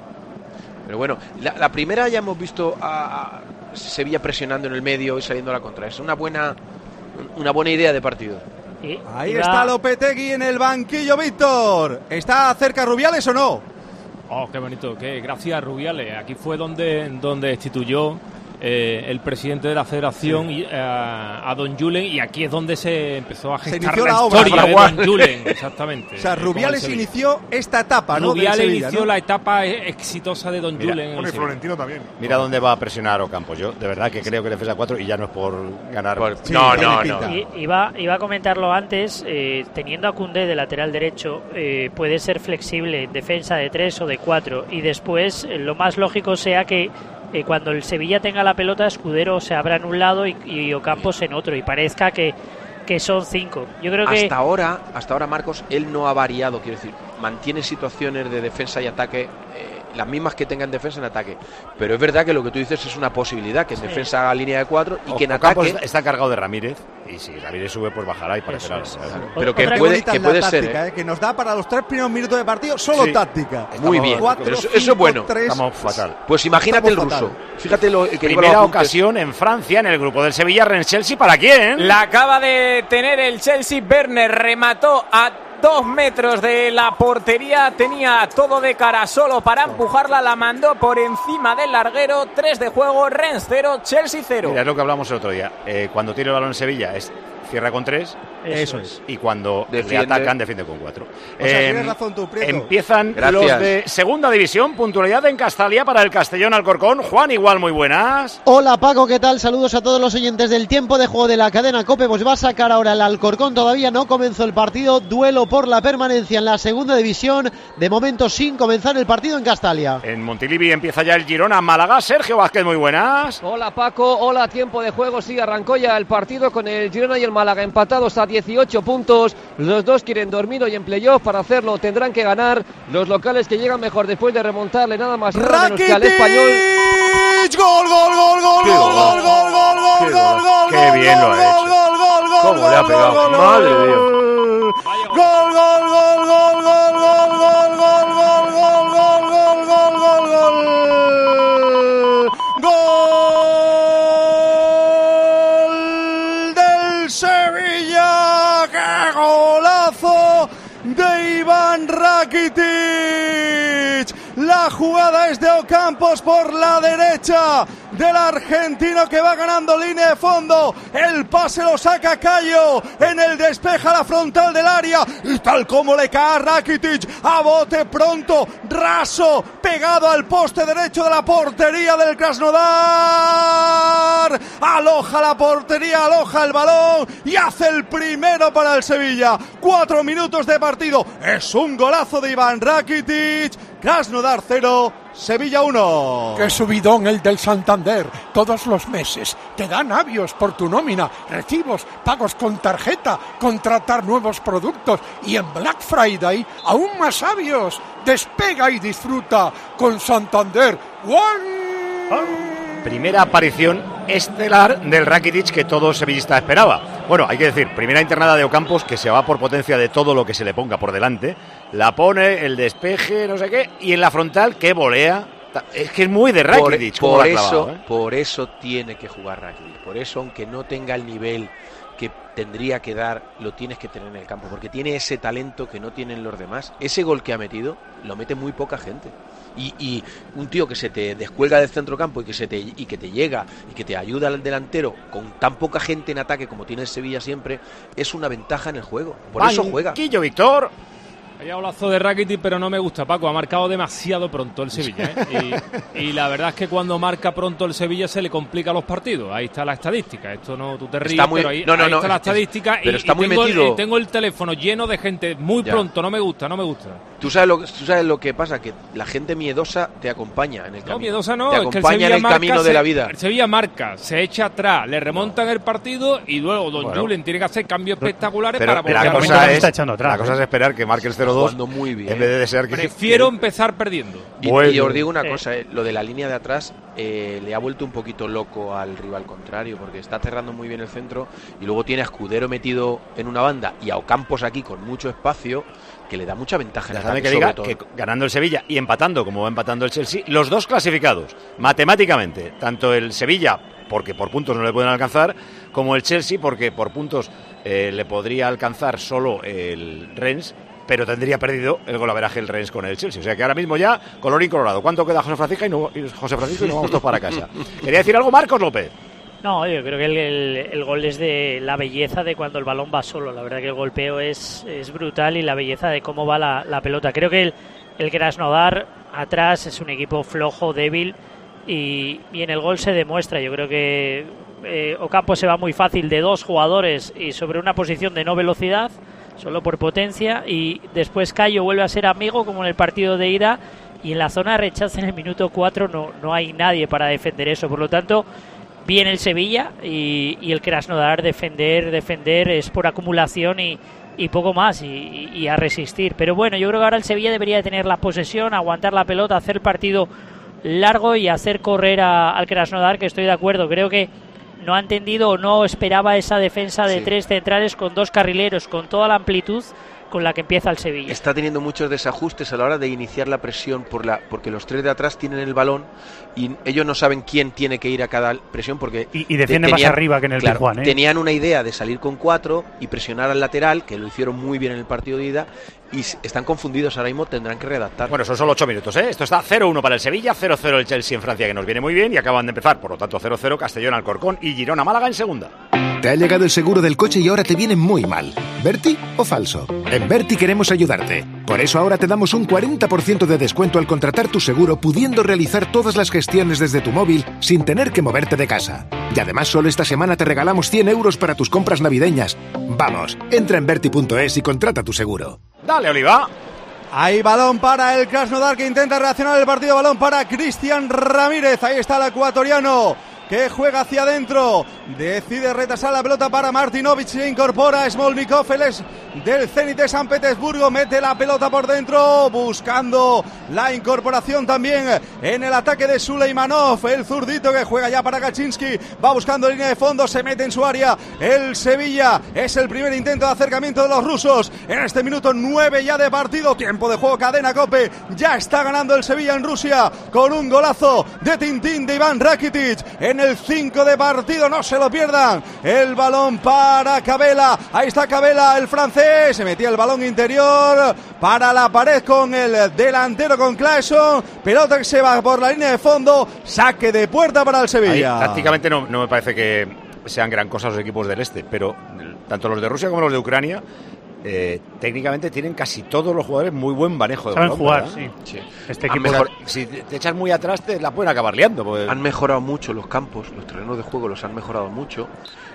Pero bueno, la, la primera ya hemos visto a, a Sevilla presionando en el medio y saliendo a la contra. Es una buena, una buena idea de partido. y- Ahí iba- está Lopetegui en el banquillo, Víctor. ¿Está cerca Rubiales o no? Oh, qué bonito, qué gracias Rubiales. Aquí fue donde, donde destituyó eh, el presidente de la federación y, eh, a Don Julen, y aquí es donde se empezó a Se gestar inició la, la obra, historia de Fraguán. Don Julen, exactamente. O sea, eh, como Rubiales el Sevilla. inició esta etapa, ¿no? del Rubiales Sevilla, inició ¿no? la etapa eh, exitosa de Don Mira, Julen. en el Bueno, y Sevilla. Florentino también. Mira dónde va a presionar Ocampo. Yo, de verdad, que creo que defensa de cuatro y ya no es por ganar. Por- Sí, no, tiene no, pinta. no. I- Iba, iba a comentarlo antes, eh, teniendo a Koundé de lateral derecho, eh, puede ser flexible en defensa de tres o de cuatro, y después eh, lo más lógico sea que eh, cuando el Sevilla tenga la pelota, Escudero se abra en un lado y, y Ocampos en otro, y parezca que, que son cinco. Yo creo que Hasta ahora, hasta ahora Marcos, él no ha variado, quiero decir, mantiene situaciones de defensa y ataque eh, las mismas que tenga en defensa en ataque. Pero es verdad que lo que tú dices es una posibilidad, que en sí. defensa haga línea de cuatro y o, que en ataque... está cargado de Ramírez, y si Ramírez sube, pues bajará y parecerá. Es. Claro. Pero que puede, que puede ser, táctica, ¿eh? ¿eh? Que nos da para los tres primeros minutos de partido solo sí. táctica. Estamos muy bien, cuatro, eso, cinco, eso es bueno. tres, Estamos fatal. Pues imagínate Estamos el ruso. Fatal. Fíjate lo que primera ocasión en Francia, en el grupo del Sevilla, Rennes Chelsea, ¿para quién? La acaba de tener el Chelsea. Werner remató a dos metros de la portería, tenía todo de cara solo para empujarla, la mandó por encima del larguero. Tres de juego, Rennes cero, Chelsea cero. Mira, es lo que hablamos el otro día, eh, cuando tiene el balón en Sevilla es cierra con tres. Eso es. Y cuando defiende. le atacan, defiende con cuatro. O sea, eh, tienes razón tú, Prieto. Empiezan Gracias. Los de segunda división. Puntualidad en Castalia para el Castellón Alcorcón. Juan, igual, muy buenas. Hola, Paco, ¿qué tal? Saludos a todos los oyentes del tiempo de juego de la cadena COPE. Pues va a sacar ahora el Alcorcón. Todavía no comenzó el partido. Duelo por la permanencia en la segunda división. De momento sin comenzar el partido en Castalia. En Montilivi empieza ya el Girona Málaga. Sergio Vázquez, muy buenas. Hola, Paco. Hola, tiempo de juego. Sí, arrancó ya el partido con el Girona y el Málaga empatados a dieciocho puntos. Los dos quieren dormir hoy en playoff. Para hacerlo tendrán que ganar. Los locales que llegan mejor después de remontarle nada más nada menos que al español. Gol, gol, gol, gol, gol, gol, gol, gol, gol, gol, gol. Qué bien lo ha hecho. ¿Cómo le ha pegado? Madre de Dios. Gol, gol, gol, gol, gol, gol, gol, gol, gol, gol, gol, gol, gol, gol, gol del Sevilla. ¡Qué golazo de Iván Rakitic! La jugada es de Ocampos por la derecha del argentino que va ganando línea de fondo. El pase lo saca Cayo en el despeje a la frontal del área. Y tal como le cae a Rakitic, a bote pronto, raso, pegado al poste derecho de la portería del Krasnodar. Aloja la portería, aloja el balón y hace el primero para el Sevilla. Cuatro minutos de partido. Es un golazo de Iván Rakitic. Krasnodar cero, Sevilla uno. ¡Qué subidón el del Santander! Todos los meses te dan avios por tu nómina, recibos, pagos con tarjeta, contratar nuevos productos y en Black Friday aún más avios. Despega y disfruta con Santander One. Primera aparición estelar del Rakitic que todo sevillista esperaba. Bueno, hay que decir, primera internada de Ocampos que se va por potencia de todo lo que se le ponga por delante. La pone, el despeje, no sé qué, y en la frontal, que volea. Es que es muy de Rakitic. Por, por, clavado, eso, ¿eh? por eso tiene que jugar Rakitic. Por eso, aunque no tenga el nivel que tendría que dar, lo tienes que tener en el campo. Porque tiene ese talento que no tienen los demás. Ese gol que ha metido, lo mete muy poca gente. Y, y un tío que se te descuelga del centrocampo y que se te y que te llega y que te ayuda al delantero con tan poca gente en ataque como tiene el Sevilla siempre, es una ventaja en el juego. Por Banquillo, eso juega. Víctor. Vaya golazo de Rakitic, pero no me gusta, Paco. Ha marcado demasiado pronto el Sevilla, ¿eh? y, y la verdad es que cuando marca pronto el Sevilla se le complica los partidos. Ahí está la estadística. Esto no, tú te ríes, está muy, pero ahí, no, no, ahí no, está la es, estadística. Pero y, está y muy tengo, metido. El, tengo el teléfono lleno de gente muy ya. pronto. No me gusta, no me gusta. ¿Tú sabes, lo, tú sabes lo que pasa, que la gente miedosa te acompaña en el camino. No, miedosa no, te es que el acompaña Sevilla en el marca, camino se, de la vida. El Sevilla marca, se echa atrás, le remontan no. el partido y luego Don bueno. Julen tiene que hacer cambios espectaculares pero para volver la a cosa es, está echando atrás. La cosa es esperar que marque el cero dos muy bien. en vez de desear que prefiero que... empezar perdiendo. Y, bueno. y os digo una cosa, eh, lo de la línea de atrás eh, le ha vuelto un poquito loco al rival contrario, porque está cerrando muy bien el centro y luego tiene a Escudero metido en una banda y a Ocampos aquí con mucho espacio, que le da mucha ventaja en ataque, que diga todo. Que ganando el Sevilla y empatando como va empatando el Chelsea, los dos clasificados matemáticamente, tanto el Sevilla porque por puntos no le pueden alcanzar, como el Chelsea porque por puntos eh, le podría alcanzar solo el Rennes, pero tendría perdido el golaveraje el Rennes con el Chelsea. O sea que ahora mismo ya colorín colorado. ¿Cuánto queda José Francisco y, no, y José Francisco y nos vamos todos para casa? Quería decir algo Marcos López. No, yo creo que el, el, el gol es de la belleza de cuando el balón va solo. La verdad que el golpeo es, es brutal y la belleza de cómo va la, la pelota. Creo que el, el Krasnodar atrás es un equipo flojo, débil y, y en el gol se demuestra. Yo creo que eh, Ocampo se va muy fácil de dos jugadores y sobre una posición de no velocidad, solo por potencia, y después Cayo vuelve a ser amigo como en el partido de ida y en la zona de rechazo en el minuto cuatro no, no hay nadie para defender eso. Por lo tanto, bien el Sevilla y, y el Krasnodar defender, defender es por acumulación y, y poco más, y, y, y a resistir. Pero bueno, yo creo que ahora el Sevilla debería de tener la posesión, aguantar la pelota, hacer el partido largo y hacer correr a, al Krasnodar, que estoy de acuerdo. Creo que no ha entendido o no esperaba esa defensa de sí. tres centrales con dos carrileros, con toda la amplitud con la que empieza el Sevilla. Está teniendo muchos desajustes a la hora de iniciar la presión por la, porque los tres de atrás tienen el balón y ellos no saben quién tiene que ir a cada presión porque y, y defienden tenían, más arriba que en el claro, Pizjuán, ¿eh? Tenían una idea de salir con cuatro y presionar al lateral, que lo hicieron muy bien en el partido de ida, y están confundidos ahora mismo, tendrán que redactar. Bueno, son solo ocho minutos, ¿eh? Esto está cero uno para el Sevilla, cero cero el Chelsea en Francia, que nos viene muy bien, y acaban de empezar, por lo tanto cero cero Castellón Alcorcón y Girona Málaga en segunda. Te ha llegado el seguro del coche y ahora te viene muy mal. ¿Berti o falso? En Berti queremos ayudarte. Por eso ahora te damos un cuarenta por ciento de descuento al contratar tu seguro, pudiendo realizar todas las gestiones desde tu móvil sin tener que moverte de casa. Y además solo esta semana te regalamos cien euros para tus compras navideñas. Vamos, entra en berti punto es y contrata tu seguro. Dale, Oliva. Hay balón para el Krasnodar, que intenta reaccionar el partido. Balón para Cristian Ramírez. Ahí está el ecuatoriano, que juega hacia adentro, decide retrasar la pelota para Martinovic, se incorpora Smolnikov, él es del Zenit de San Petersburgo, mete la pelota por dentro, buscando la incorporación también en el ataque de Suleimanov, el zurdito que juega ya para Kaczynski, va buscando línea de fondo, se mete en su área el Sevilla, es el primer intento de acercamiento de los rusos, en este minuto nueve ya de partido, tiempo de juego, Cadena COPE, ya está ganando el Sevilla en Rusia, con un golazo de Tintín de Iván Rakitic, en el cinco de partido, no se lo pierdan, el balón para Cabela, ahí está Cabela, el francés, se metía el balón interior para la pared con el delantero, con Claesson, pelota que se va por la línea de fondo, saque de puerta para el Sevilla. Ahí, tácticamente no, no me parece que sean gran cosa los equipos del este, pero tanto los de Rusia como los de Ucrania Eh, técnicamente tienen casi todos los jugadores muy buen manejo de saben balón, jugar, ¿verdad? sí. sí. Este equipo mejor, si te echas muy atrás te la pueden acabar liando. Porque... Han mejorado mucho los campos, los terrenos de juego los han mejorado mucho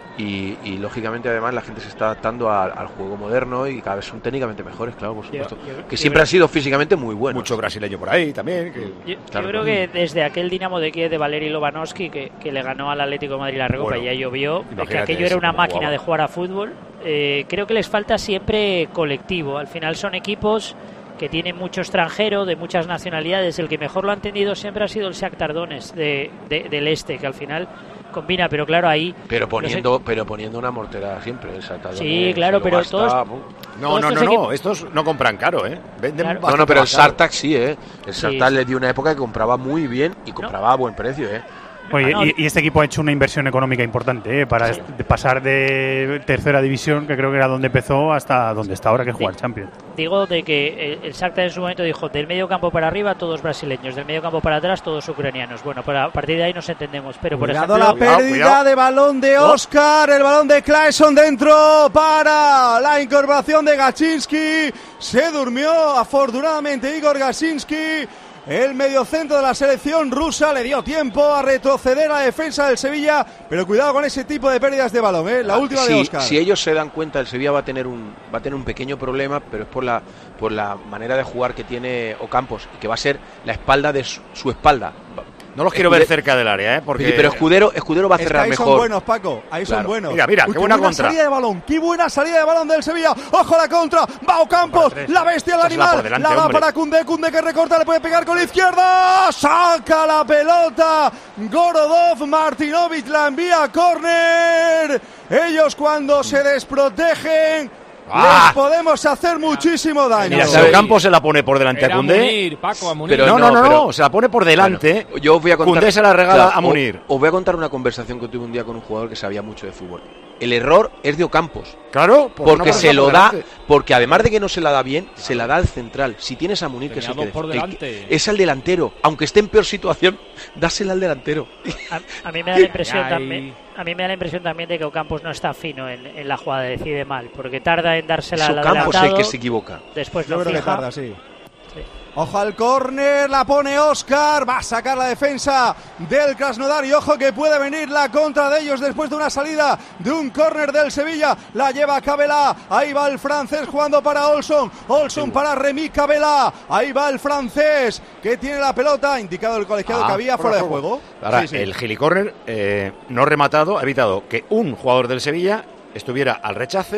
y, y lógicamente además la gente se está adaptando a, al juego moderno y cada vez son técnicamente mejores, claro, por supuesto. Yo, yo, que yo siempre creo... han sido físicamente muy buenos. Mucho brasileño por ahí también. Que... Yo, claro, yo creo que desde aquel Dinamo de Kiev de Valeri Lobanovsky que, que le ganó al Atlético de Madrid la Recopa, bueno, ya llovió, que aquello era una máquina jugaba. de jugar a fútbol. Eh, creo que les falta siempre colectivo. Al final son equipos que tienen mucho extranjero, de muchas nacionalidades. El que mejor lo ha entendido siempre ha sido el Shakhtar Donetsk de, de, del este, que al final combina, pero claro, ahí... Pero poniendo no sé... pero poniendo una mortera siempre, el Shakhtar Donetsk. Sí, claro, pero gasta, todos... No, no, no, no, estos no compran caro, ¿eh? Venden claro. No, no, pero el Sartak sí, ¿eh? El Sartak sí. le dio una época que compraba muy bien y compraba no. a buen precio, ¿eh? Oye, y, y este equipo ha hecho una inversión económica importante, ¿eh? Para sí. de pasar de tercera división, que creo que era donde empezó, hasta donde está ahora, que juega el Champions. Digo de que el, el Shakhtar en su momento dijo, del medio campo para arriba todos brasileños, del medio campo para atrás todos ucranianos. Bueno, para, a partir de ahí nos entendemos, pero por cuidado ejemplo... la pérdida cuidado. de balón de Oscar, el balón de Claesson dentro para la incorporación de Kaczynski. Se durmió afortunadamente Igor Kaczynski. El mediocentro de la selección rusa le dio tiempo a retroceder a la defensa del Sevilla, pero cuidado con ese tipo de pérdidas de balón, ¿eh? La última sí, de Óscar. Si ellos se dan cuenta, el Sevilla va a tener un va a tener un pequeño problema, pero es por la por la manera de jugar que tiene Ocampos, que va a ser la espalda de su, su espalda. No los quiero Escudero, ver cerca del área, ¿eh? Porque... Pero Escudero, Escudero va a cerrar ahí mejor. Ahí son buenos, Paco. Ahí claro. son buenos. Mira, mira, Uy, qué buena, buena contra. salida de balón. Qué buena salida de balón del Sevilla. Ojo a la contra. Va Ocampos. La bestia, el animal. Delante, la da hombre. para Koundé. Koundé que recorta. Le puede pegar con la izquierda. Saca la pelota. Gorodov. Martinovic la envía a córner. Ellos cuando se desprotegen... Ah. Les podemos hacer muchísimo daño. Mira, si Ocampos se la pone por delante Era a Koundé. Munir, Paco, a Munir. Pero no, no, no, no, se la pone por delante. Bueno, yo os voy a contar, Koundé se la regala claro, a Munir. Os, os voy a contar una conversación que tuve un día con un jugador que sabía mucho de fútbol. El error es de Ocampos. Claro, por porque no se lo da, porque además de que no se la da bien, claro. se la da al central. Si tienes a Munir, que es el, que, el que es al delantero, aunque esté en peor situación, dásela al delantero. A, a mí me da la impresión también, a mí me da la impresión también de que Ocampos no está fino en, en la jugada, decide mal, porque tarda en dársela al adelantado. Ocampos es el que se equivoca. Después Yo lo creo fija. que tarda, sí. sí. Ojo al córner, la pone Óscar, va a sacar la defensa del Krasnodar y ojo que puede venir la contra de ellos después de una salida de un córner del Sevilla, la lleva Cabela, ahí va el francés jugando para Olson, Olson sí. para Remy Cabela, ahí va el francés que tiene la pelota, indicado el colegiado ah, que había fuera de juego. Ahora, sí, sí. el gilicórner eh, no rematado ha evitado que un jugador del Sevilla estuviera al rechace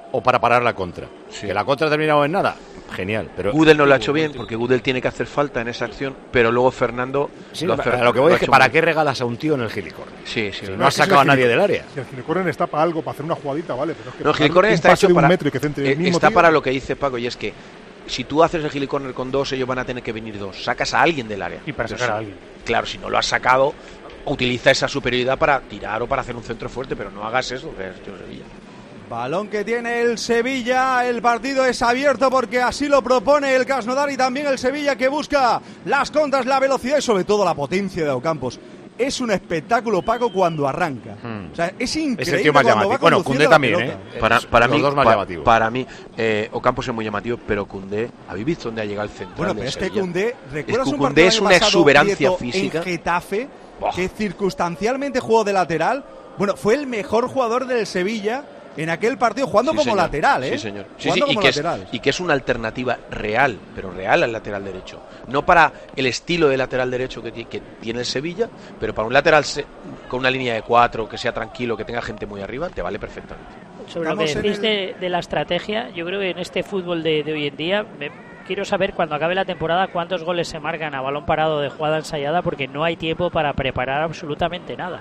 o para parar la contra. Sí. Que la contra ha terminado en nada, genial. Pero Gudel no lo ha hecho bien, porque Gudel tiene que hacer falta en esa acción, pero luego Fernando... Sí, lo, hace, hace, lo que voy lo es que ¿para qué regalas a un tío en el gilicorner? Sí, sí. Si no, no has sacado a nadie gilic- del área. Si el gilicorner está para algo, para hacer una jugadita, vale, pero es que... No, el gilicorner está hecho para... Metro y que centre el mismo está tío. para lo que dice Paco, y es que si tú haces el gilicorner con dos, ellos van a tener que venir dos. Sacas a alguien del área. Y para sacar Entonces, a alguien. Claro, si no lo has sacado, utiliza esa superioridad para tirar o para hacer un centro fuerte, pero no hagas eso, que es Sevilla. Balón que tiene el Sevilla, el partido es abierto porque así lo propone el Krasnodar y también el Sevilla que busca las contras, la velocidad y sobre todo la potencia de Ocampos. Es un espectáculo, Paco, cuando arranca. Hmm. O sea, es increíble. Es el tío más llamativo. Bueno, Koundé también, ¿eh? Para, para los mí, dos más pa, llamativos. Para mí, eh, Ocampos es muy llamativo, pero Koundé, ¿habéis visto dónde ha llegado el central? Bueno, pero es que Koundé, ¿recuerdas es un Koundé es una exuberancia Prieto física. En Getafe, oh. que circunstancialmente jugó de lateral? Bueno, fue el mejor jugador del Sevilla en aquel partido, jugando sí, como señor. lateral, ¿eh? Sí, señor. Sí, jugando sí, como y, que lateral. Es, y que es una alternativa real, pero real al lateral derecho. No para el estilo de lateral derecho que, que tiene el Sevilla, pero para un lateral se, con una línea de cuatro, que sea tranquilo, que tenga gente muy arriba, te vale perfectamente. Sobre lo que decís el... de, de la estrategia, yo creo que en este fútbol de, de hoy en día... Me... Quiero saber cuando acabe la temporada cuántos goles se marcan a balón parado de jugada ensayada, porque no hay tiempo para preparar absolutamente nada.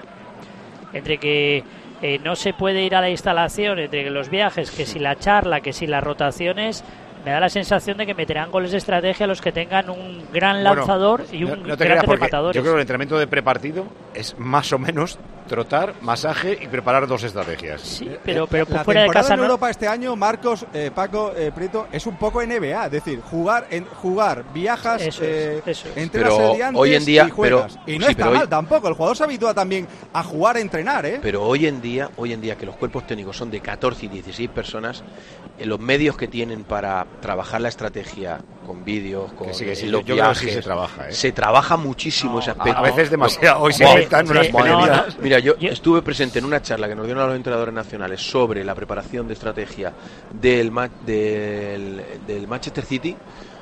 Entre que eh, no se puede ir a la instalación, entre que los viajes, que si la charla, que si las rotaciones, me da la sensación de que meterán goles de estrategia a los que tengan un gran lanzador bueno, y un no, no te gran creas, rematadores. Yo creo que el entrenamiento de prepartido es más o menos trotar, masaje y preparar dos estrategias. Sí, pero, pero la fuera de casa en no. Europa este año, Marcos, eh, Paco, eh, Prieto, es un poco N B A, es decir, jugar, en, jugar, viajas, eso eh, es, eso es. entrenas pero el día antes hoy en día, y juegas. Pero, y no sí, está mal hoy, tampoco, el jugador se habitúa también a jugar, a entrenar, ¿eh? Pero hoy en día, hoy en día que los cuerpos técnicos son de catorce y dieciséis personas, en los medios que tienen para trabajar la estrategia con vídeos, con sí, sí, los yo viajes, creo que sí se trabaja, ¿eh? se trabaja muchísimo no, ese aspecto. A veces demasiado, hoy se no, inventan sí, unas sí, ponencias. no, Mira, yo, yo estuve presente en una charla que nos dieron a los entrenadores nacionales sobre la preparación de estrategia del, del, del Manchester City.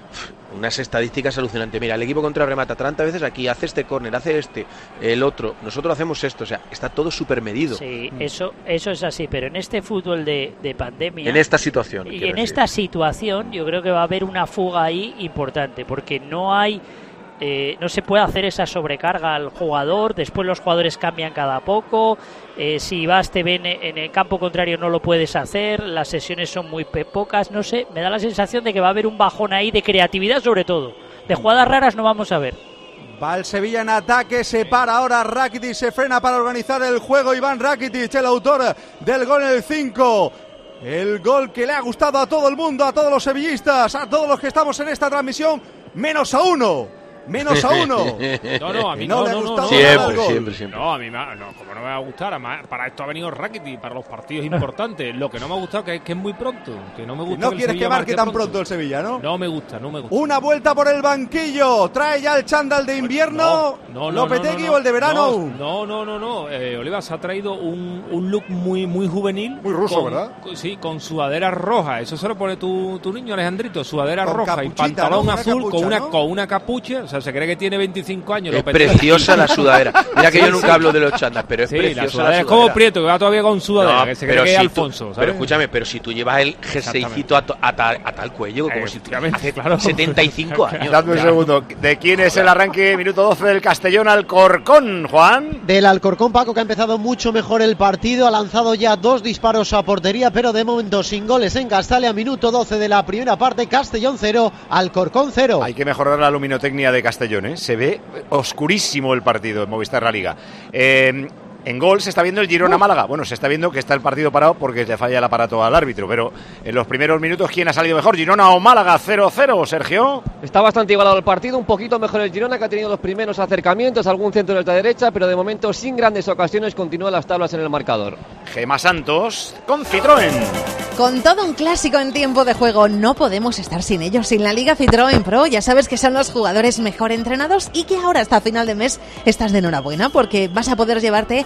Unas estadísticas alucinantes. Mira, el equipo contra remata tantas veces aquí, hace este córner, hace este, el otro. Nosotros hacemos esto, o sea, está todo súper medido. Sí, eso, eso es así, pero en este fútbol de, de pandemia... En esta situación. Y en decir. esta situación yo creo que va a haber una fuga ahí importante, porque no hay... Eh, no se puede hacer esa sobrecarga al jugador, después los jugadores cambian cada poco, eh, si vas te ven en el campo contrario no lo puedes hacer, las sesiones son muy pocas, no sé, me da la sensación de que va a haber un bajón ahí de creatividad sobre todo, de jugadas raras no vamos a ver. Va el Sevilla en ataque, se para ahora Rakitic, se frena para organizar el juego, Iván Rakitic, el autor del gol en el cinco. El gol que le ha gustado a todo el mundo, a todos los sevillistas, a todos los que estamos en esta transmisión, menos a uno. Menos a uno. No, no, a mí no, no, le ha no, gustado no, siempre, no. siempre, siempre. No, a mí me, no, como no me va a gustar, para esto ha venido Rakitic, para los partidos importantes. Lo que no me ha gustado que es que es muy pronto, que no me gusta. No que quieres que marque tan pronto. pronto el Sevilla, ¿no? No me gusta, no me gusta. Una vuelta por el banquillo, trae ya el chándal de invierno, no, no, no, Lopetegui no, no, no, o el de verano. No, no, no, no, eh, Olivas ha traído un, un look muy muy juvenil. Muy ruso, con, ¿verdad? Sí, con sudadera roja, eso se lo pone tu, tu niño Alejandrito, sudadera con roja y pantalón ¿no? azul capucha, con una ¿no? con una capucha, o sea, se cree que tiene veinticinco años. Es Lopetegui. preciosa la sudadera. Mira que sí, yo nunca sí. hablo de los chandas, pero es sí, preciosa la sudadera. la Es como Prieto, que va todavía con sudadera, no, que se pero cree que es si Alfonso. Tú, ¿sabes? pero escúchame, pero si tú llevas el jerseycito a, a, tal, a tal cuello, como si hace claro. setenta y cinco años. Dame un segundo. ¿De quién es el arranque? Minuto doce del Castellón Alcorcón, Juan. Del Alcorcón, Paco, que ha empezado mucho mejor el partido, ha lanzado ya dos disparos a portería, pero de momento sin goles en Castalia. Minuto doce de la primera parte, Castellón cero, Alcorcón cero. Hay que mejorar la luminotecnia de Castellón, ¿eh? Se ve oscurísimo el partido en Movistar La Liga. Eh, en gol se está viendo el Girona-Málaga. Bueno, se está viendo que está el partido parado porque le falla el aparato al árbitro, pero en los primeros minutos, ¿quién ha salido mejor? ¿Girona o Málaga? cero cero, Sergio. Está bastante igualado el partido, un poquito mejor el Girona, que ha tenido los primeros acercamientos, algún centro de la derecha, pero de momento sin grandes ocasiones, continúa las tablas en el marcador. Gema Santos con Citroën. Con todo un clásico en tiempo de juego, no podemos estar sin ellos. Sin la Liga Citroën Pro, ya sabes que son los jugadores mejor entrenados y que ahora hasta final de mes estás de enhorabuena porque vas a poder llevarte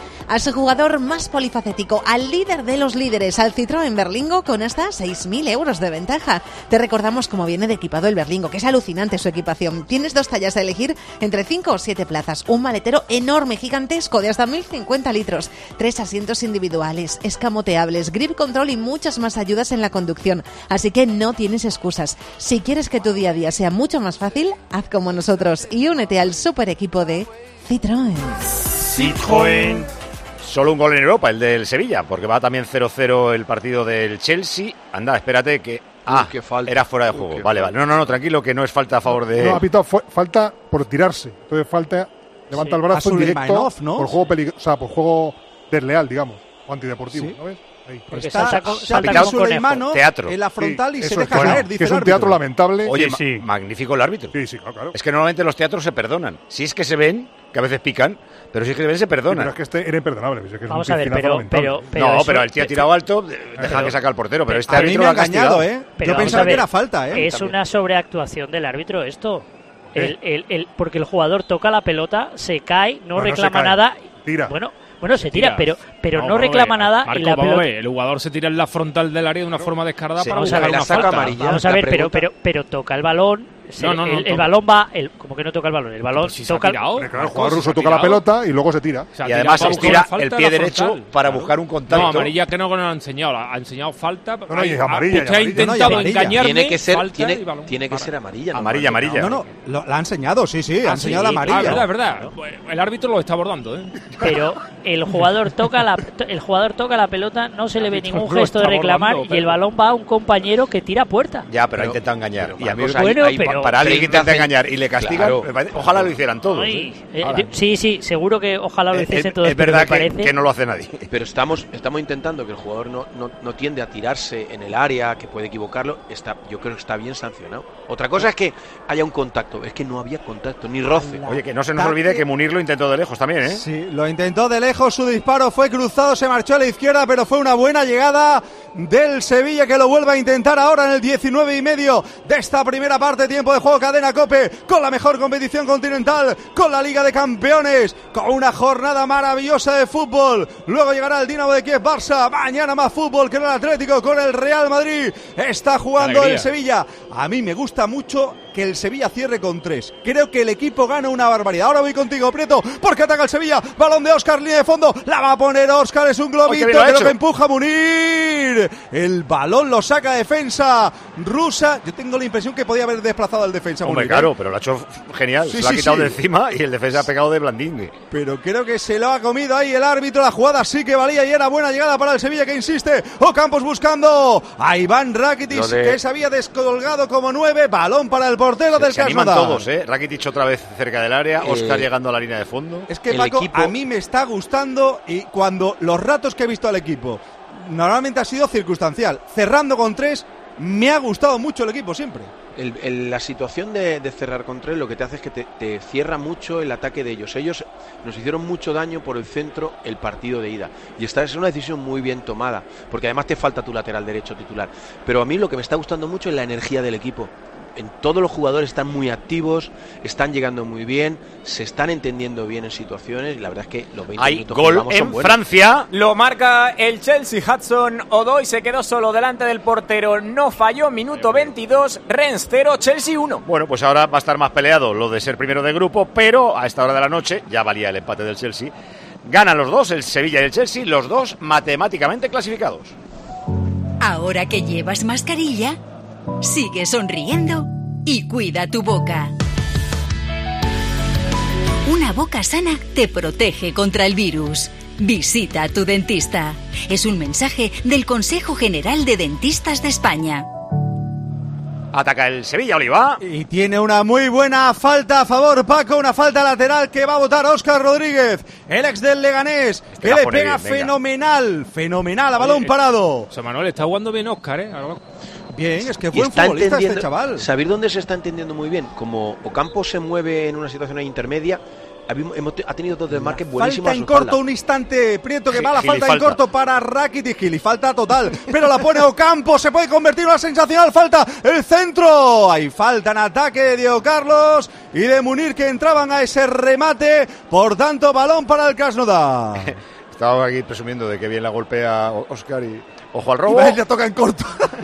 a su jugador más polifacético, al líder de los líderes, al Citroën Berlingo, con hasta seis mil euros de ventaja. Te recordamos cómo viene de equipado el Berlingo, que es alucinante su equipación. Tienes dos tallas a elegir entre cinco o siete plazas, un maletero enorme, gigantesco, de hasta mil cincuenta litros, tres asientos individuales, escamoteables, grip control y muchas más ayudas en la conducción. Así que no tienes excusas. Si quieres que tu día a día sea mucho más fácil, haz como nosotros y únete al super equipo de Citroën. Citroën. Solo un gol en Europa, el del Sevilla, porque va también cero cero el partido del Chelsea. Anda, espérate que... Ah, Uy, falta. Era fuera de juego. Uy, vale, vale. No, no, no, tranquilo, que no es falta a favor de... No, ha pitado falta por tirarse. Entonces falta... Levanta sí. el brazo en directo, ¿no? Por juego peligro, o sea, por juego desleal, digamos, o antideportivo, ¿sí? ¿No ves? Ahí. Porque está, salta con, salta con Suleimano teatro. En la frontal sí, y se deja es, caer, bueno, dice que es el un teatro lamentable. Oye, sí, sí. magnífico el árbitro. Sí, sí, claro, claro. Es que normalmente los teatros se perdonan. Si es que se ven, que a veces pican, pero si es que se ven, se perdonan. Sí, pero es que este era imperdonable. Es que es Vamos un a ver, pero, pero, pero... No, eso, pero el tío ha tirado alto, deja pero, que saca al portero, pero este a árbitro mí me lo ha engañado, ¿eh? Pero yo pensaba ver, que era falta, ¿eh? Es también. Una sobreactuación del árbitro esto. El, el, el, porque el jugador toca la pelota, se cae, no, no reclama no cae. nada. Tira. Bueno, bueno, se tira, tira. pero pero no, no reclama ver, nada. Marco, y la pelota... ver, el jugador se tira en la frontal del área de una forma descarada sí, para buscar una falta. Amarilla, vamos a ver, pero, pero, pero toca el balón. No, no, no, el, el balón va, el, como que no toca el balón, el balón si toca. Claro, el jugador ruso toca la pelota y luego se tira. O sea, y además se tira el pie derecho frontal, para claro. buscar un contacto. No, amarilla que no lo ha enseñado, ha enseñado falta. No, no, y es amarilla. Usted ha intentado no, engañarme. Tiene que ser, falta tiene, tiene que ser amarilla. No, amarilla, amarilla. No, no, lo, la ha enseñado, sí, sí, ah, ha enseñado sí, la amarilla. Ah, verdad, verdad. El árbitro lo está abordando, ¿eh? Pero el jugador toca la, el jugador toca la pelota, no se le ve ningún gesto de reclamar y el balón va a un compañero que tira puerta. Ya, pero ha intentado engañar. Y a mí bueno, para alguien que intenta engañar y le castigan, claro. Ojalá lo hicieran todos. Ay, ¿eh? Eh, sí, sí, seguro que ojalá lo hiciesen todos. Es verdad que, que no lo hace nadie. Pero estamos estamos intentando que el jugador no, no, no tiende a tirarse en el área, que puede equivocarlo. Está, yo creo que está bien sancionado. Otra cosa es que haya un contacto. Es que no había contacto, ni roce. Oye, que no se nos olvide que Munir lo intentó de lejos también, ¿eh? Sí, lo intentó de lejos. Su disparo fue cruzado, se marchó a la izquierda, pero fue una buena llegada del Sevilla, que lo vuelve a intentar ahora en el diecinueve y medio de esta primera parte. Tiempo de juego, Cadena COPE, con la mejor competición continental, con la Liga de Campeones, con una jornada maravillosa de fútbol. Luego llegará el Dinamo de Kiev, Barça, mañana más fútbol que el Atlético con el Real Madrid. Está jugando el Sevilla. A mí me gusta mucho que el Sevilla cierre con tres. Creo que el equipo gana una barbaridad. Ahora voy contigo, Prieto, porque ataca el Sevilla. Balón de Óscar, línea de fondo. La va a poner Óscar, es un globito que lo que empuja Munir. El balón lo saca defensa rusa. Yo tengo la impresión que podía haber desplazado al defensa Hombre, Munir. claro, pero lo ha hecho genial. Sí, se lo sí, ha quitado sí. de encima y el defensa ha pegado de blandín. Pero creo que se lo ha comido ahí el árbitro. La jugada sí que valía y era buena llegada para el Sevilla, que insiste. Ocampos buscando a Iván Rakitic, de... que se había descolgado como nueve. Balón para el portero se, del se Krasnodar. animan todos, ¿eh? Rakitic otra vez cerca del área. Eh... Óscar llegando a la línea de fondo. Es que, Paco, equipo... a mí me está gustando, y cuando los ratos que he visto al equipo normalmente ha sido circunstancial, cerrando con tres, me ha gustado mucho el equipo siempre. El, el, la situación de, de cerrar con tres lo que te hace es que te, te cierra mucho el ataque de ellos. Ellos nos hicieron mucho daño por el centro el partido de ida. Y esta es una decisión muy bien tomada, porque además te falta tu lateral derecho titular. Pero a mí lo que me está gustando mucho es la energía del equipo. En todos los jugadores están muy activos, están llegando muy bien, se están entendiendo bien en situaciones y la verdad es que los veinte Hay minutos gol que vamos en son buenos. Francia. Lo marca el Chelsea. Hudson Odoi se quedó solo delante del portero, no falló. Minuto veintidós, Rennes cero, Chelsea uno. Bueno, pues ahora va a estar más peleado lo de ser primero de grupo, pero a esta hora de la noche ya valía el empate del Chelsea. Ganan los dos, el Sevilla y el Chelsea, los dos matemáticamente clasificados. Ahora que llevas mascarilla, sigue sonriendo y cuida tu boca. Una boca sana te protege contra el virus. Visita a tu dentista. Es un mensaje del Consejo General de Dentistas de España. Ataca el Sevilla, Oliva. Y tiene una muy buena falta a favor, Paco. Una falta lateral que va a votar Óscar Rodríguez, el ex del Leganés, este que le pega bien, fenomenal, fenomenal a balón parado. José Manuel, está jugando bien Óscar, ¿eh? Bien, es que fue un futbolista este chaval. ¿Sabéis dónde se está entendiendo muy bien? Como Ocampo se mueve en una situación intermedia, ha tenido dos desmarques buenísimos. Falta en corto, un instante, Prieto, que va la falta en corto para Rakitic. Y falta total, pero la pone Ocampo, se puede convertir en una sensacional falta. El centro, hay falta en ataque de Diego Carlos y de Munir, que entraban a ese remate. Por tanto, balón para el Krasnodar. Estaba aquí presumiendo de que bien la golpea Óscar y ojo al robo. Y le toca en corto.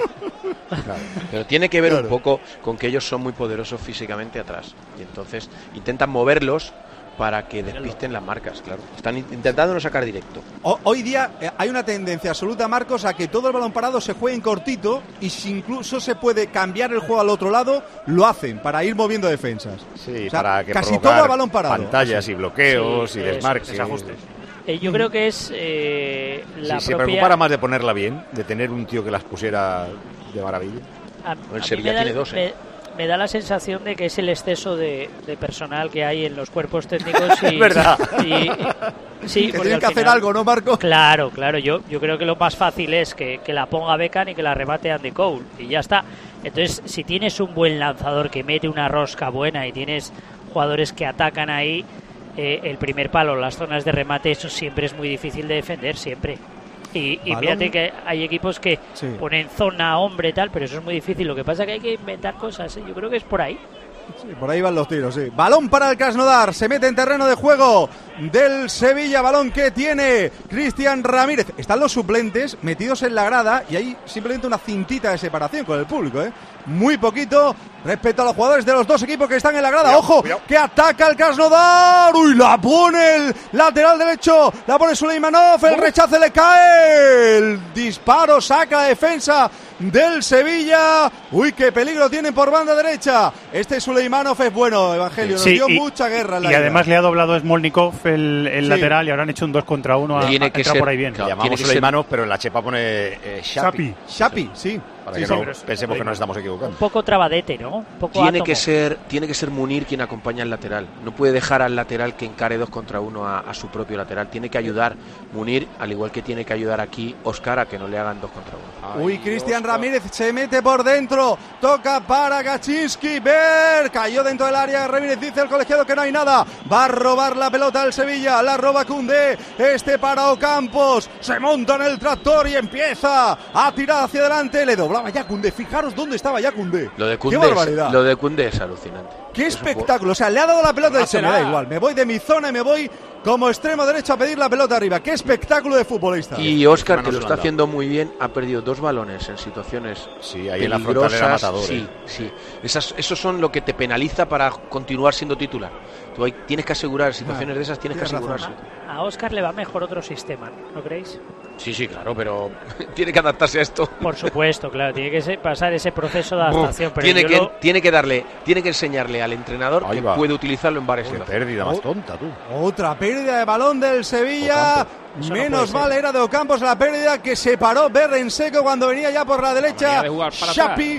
Claro. Pero tiene que ver claro. un poco con que ellos son muy poderosos físicamente atrás y entonces intentan moverlos para que despisten las marcas, claro. Están intentando no sacar directo. O, hoy día eh, hay una tendencia absoluta, Marcos, a que todo el balón parado se juegue en cortito y si incluso se puede cambiar el juego al otro lado, lo hacen para ir moviendo defensas. Sí, o sea, para que casi todo a balón parado. Pantallas y bloqueos sí, y desmarques. Eh, yo creo que es eh, la sí, propia... se preocupara más de ponerla bien, de tener un tío que las pusiera de maravilla. A, el Sevilla tiene dos, ¿eh? Me... Me da la sensación de que es el exceso de, de personal que hay en los cuerpos técnicos y, es verdad. Y, y, sí, que tienen que hacer algo, ¿no, Marco? Claro, claro. Yo, yo creo que lo más fácil es que, que la ponga Beckham y que la remate Andy Cole y ya está. Entonces, si tienes un buen lanzador que mete una rosca buena y tienes jugadores que atacan ahí, eh, el primer palo, las zonas de remate, eso siempre es muy difícil de defender, siempre. Y, y fíjate que hay equipos que sí. ponen zona, hombre, tal, pero eso es muy difícil. Lo que pasa es que hay que inventar cosas, ¿eh? Yo creo que es por ahí. Sí, por ahí van los tiros, sí. Balón para el Krasnodar, se mete en terreno de juego del Sevilla, balón que tiene Cristian Ramírez. Están los suplentes metidos en la grada y hay simplemente una cintita de separación con el público, ¿eh? Muy poquito respecto a los jugadores de los dos equipos que están en la grada. Cuidado, ¡ojo! Cuidado. Que ataca el Krasnodar. ¡Uy! La pone el lateral derecho. La pone Suleimanov. El rechace le cae. El disparo saca la defensa del Sevilla. ¡Uy! ¡Qué peligro tienen por banda derecha! Este Suleimanov es bueno, Evangelio. Nos sí, dio y, mucha guerra en la Y además le ha doblado Smolnikov el, el sí. lateral y ahora han hecho un dos contra uno. Tiene a, que ser, por ahí bien. Claro, llamamos Suleimanov, pero en la chepa pone eh, Shapi. Shapi, sí. Para sí, que sí, no pensemos que nos estamos equivocando. Un poco trabadete, ¿no? Un poco tiene átomo. que ser tiene que ser Munir quien acompaña al lateral. No puede dejar al lateral que encare dos contra uno a, a su propio lateral. Tiene que ayudar Munir, al igual que tiene que ayudar aquí Óscar a que no le hagan dos contra uno. Ay, Uy, Cristian Ramírez se mete por dentro. Toca para Kaczynski. Ver, cayó dentro del área. Ramírez dice el colegiado que no hay nada. Va a robar la pelota al Sevilla. La roba Koundé. Este para Ocampos. Se monta en el tractor y empieza a tirar hacia adelante. Le doblaba ya Koundé. Fijaros dónde estaba ya Koundé. Lo de Koundé, ¡qué barbaridad! Es, lo de Koundé es alucinante. ¡Qué es espectáculo! O sea, le ha dado la pelota y dice, me da igual. Me voy de mi zona y me voy como extremo derecho a pedir la pelota arriba. ¡Qué espectáculo de futbolista! Y Óscar, que lo está haciendo muy bien, ha perdido dos balones en situaciones sí, ahí en la frontal matador, sí, ¿eh? sí. Esas, esos son lo que te penaliza para continuar siendo titular. Tú hay, tienes que asegurar, situaciones ah, de esas tienes que asegurarse. A Óscar le va mejor otro sistema, ¿no creéis? Sí, sí, claro, pero tiene que adaptarse a esto. Por supuesto, claro, tiene que pasar ese proceso de adaptación. Pero tiene, que, lo... tiene que darle, tiene que enseñarle al entrenador Ahí que va. puede utilizarlo en varias situaciones. Pérdida más tonta, tú. Otra pérdida de balón del Sevilla. Menos no mal era de Ocampos la pérdida que se paró Berre en seco cuando venía ya por la derecha. Shapi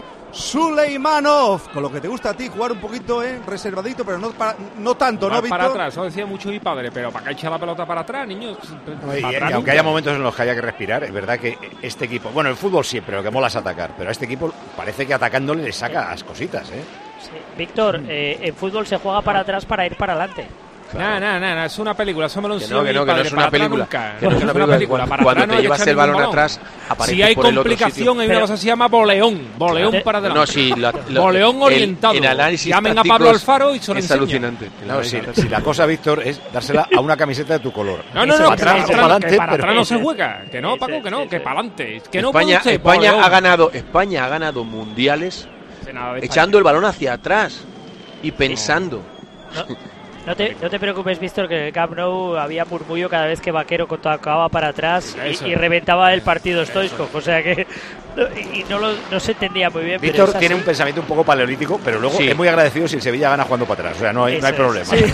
Suleimanov, con lo que te gusta a ti, jugar un poquito eh, reservadito, pero no, para, no tanto, jugar ¿no, Víctor? Para atrás, eso decía mucho mi padre, pero ¿para qué echar la pelota para atrás, niños? Y, y, y aunque haya momentos en los que haya que respirar, es verdad que este equipo, bueno, el fútbol siempre, lo que mola es atacar, pero a este equipo parece que atacándole le saca las cositas, ¿eh? Sí. Víctor, eh, en fútbol se juega para atrás para ir para adelante. Claro. No, no, no, es una película, eso me lo enseñó que no, que no, que no es una película. Que no es una película. Cuando, cuando te llevas el balón atrás, si hay complicación, hay una cosa que se llama boleón. Boleón para adelante. No, si la, lo, boleón orientado. El, el Llamen a Pablo Alfaro y se lo es enseña. alucinante. No, si, si la cosa, Víctor, es dársela a una camiseta de tu color. No, no, no, para atrás, que para adelante, para atrás no se juega. Que no, Paco, que no, que para adelante. Que no España, España ha ganado, España ha ganado mundiales echando el balón hacia atrás y pensando. No te, no te preocupes, Víctor, que en el Camp Nou había murmullo cada vez que Vaquero tocaba para atrás y, y reventaba el partido Stoichkov. O sea que y no, lo, no se entendía muy bien. Víctor tiene un pensamiento un poco paleolítico, pero luego sí. es muy agradecido si el Sevilla gana jugando para atrás. O sea, no hay, no hay problema. Sí.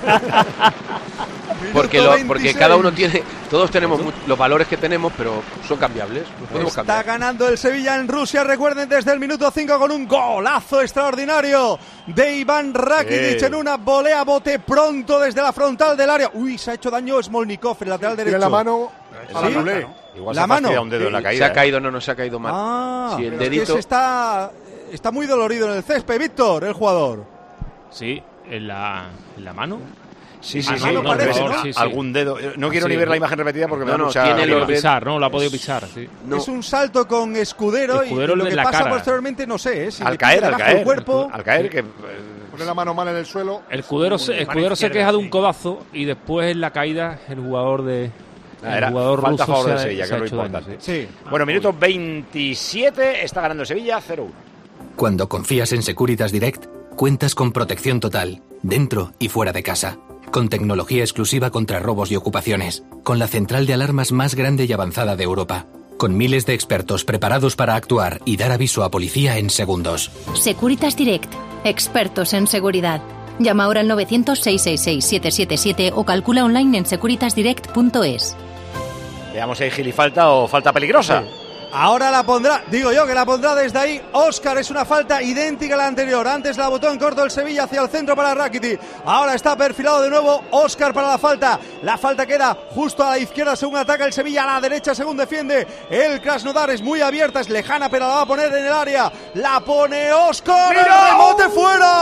Porque, lo, porque cada uno tiene, todos tenemos mucho, los valores que tenemos, pero son cambiables. Está cambiar. Ganando el Sevilla en Rusia, recuerden, desde el minuto cinco con un golazo extraordinario de Iván Rakitic eh. en una volea bote pronto desde la frontal del área. Uy, se ha hecho daño Smolnikov, el lateral derecho. Tiene la mano. ¿Sí? ¿no? Igual la se mano. Un dedo en la caída, se ha eh. caído, no, no se ha caído mal. Ah, sí, el pero dedito. Es que se está, está muy dolorido en el césped, Víctor, el jugador. Sí, en la, en la mano. Sí, sí, sí, sí, no, parece, ¿no? sí, sí. Algún dedo. No quiero sí, ni ver la imagen repetida porque me no, da no, mucha... Tiene lo pisar, ¿no? La ha podido pisar, sí. No. Es un salto con Escudero, Escudero y, y lo que la pasa cara. posteriormente no sé, ¿eh? Si al caer, al caer. Cuerpo, al caer, que... Pone la mano mal en el suelo. El Escudero, se, Escudero se queja de un codazo y después en la caída el jugador de... Ah, era el jugador falta a ruso favor se del ha- Sevilla, se que ha es lo hecho daño, importante. Sí. Bueno, minuto veintisiete, está ganando el Sevilla cero uno. Cuando confías en Securitas Direct, cuentas con protección total, dentro y fuera de casa. Con tecnología exclusiva contra robos y ocupaciones. Con la central de alarmas más grande y avanzada de Europa. Con miles de expertos preparados para actuar y dar aviso a policía en segundos. Securitas Direct. Expertos en seguridad. Llama ahora al novecientos, seiscientos sesenta y seis, setecientos setenta y siete o calcula online en securitas direct punto es. Veamos si hay gilifalta o falta peligrosa. Sí. Ahora la pondrá, digo yo que la pondrá desde ahí Óscar, es una falta idéntica a la anterior. Antes la botó en corto el Sevilla hacia el centro para Rakitic. Ahora está perfilado de nuevo Óscar para la falta. La falta queda justo a la izquierda según ataca el Sevilla, a la derecha según defiende el Krasnodar. Es muy abierta, es lejana, pero la va a poner en el área. La pone Óscar, el rebote fuera.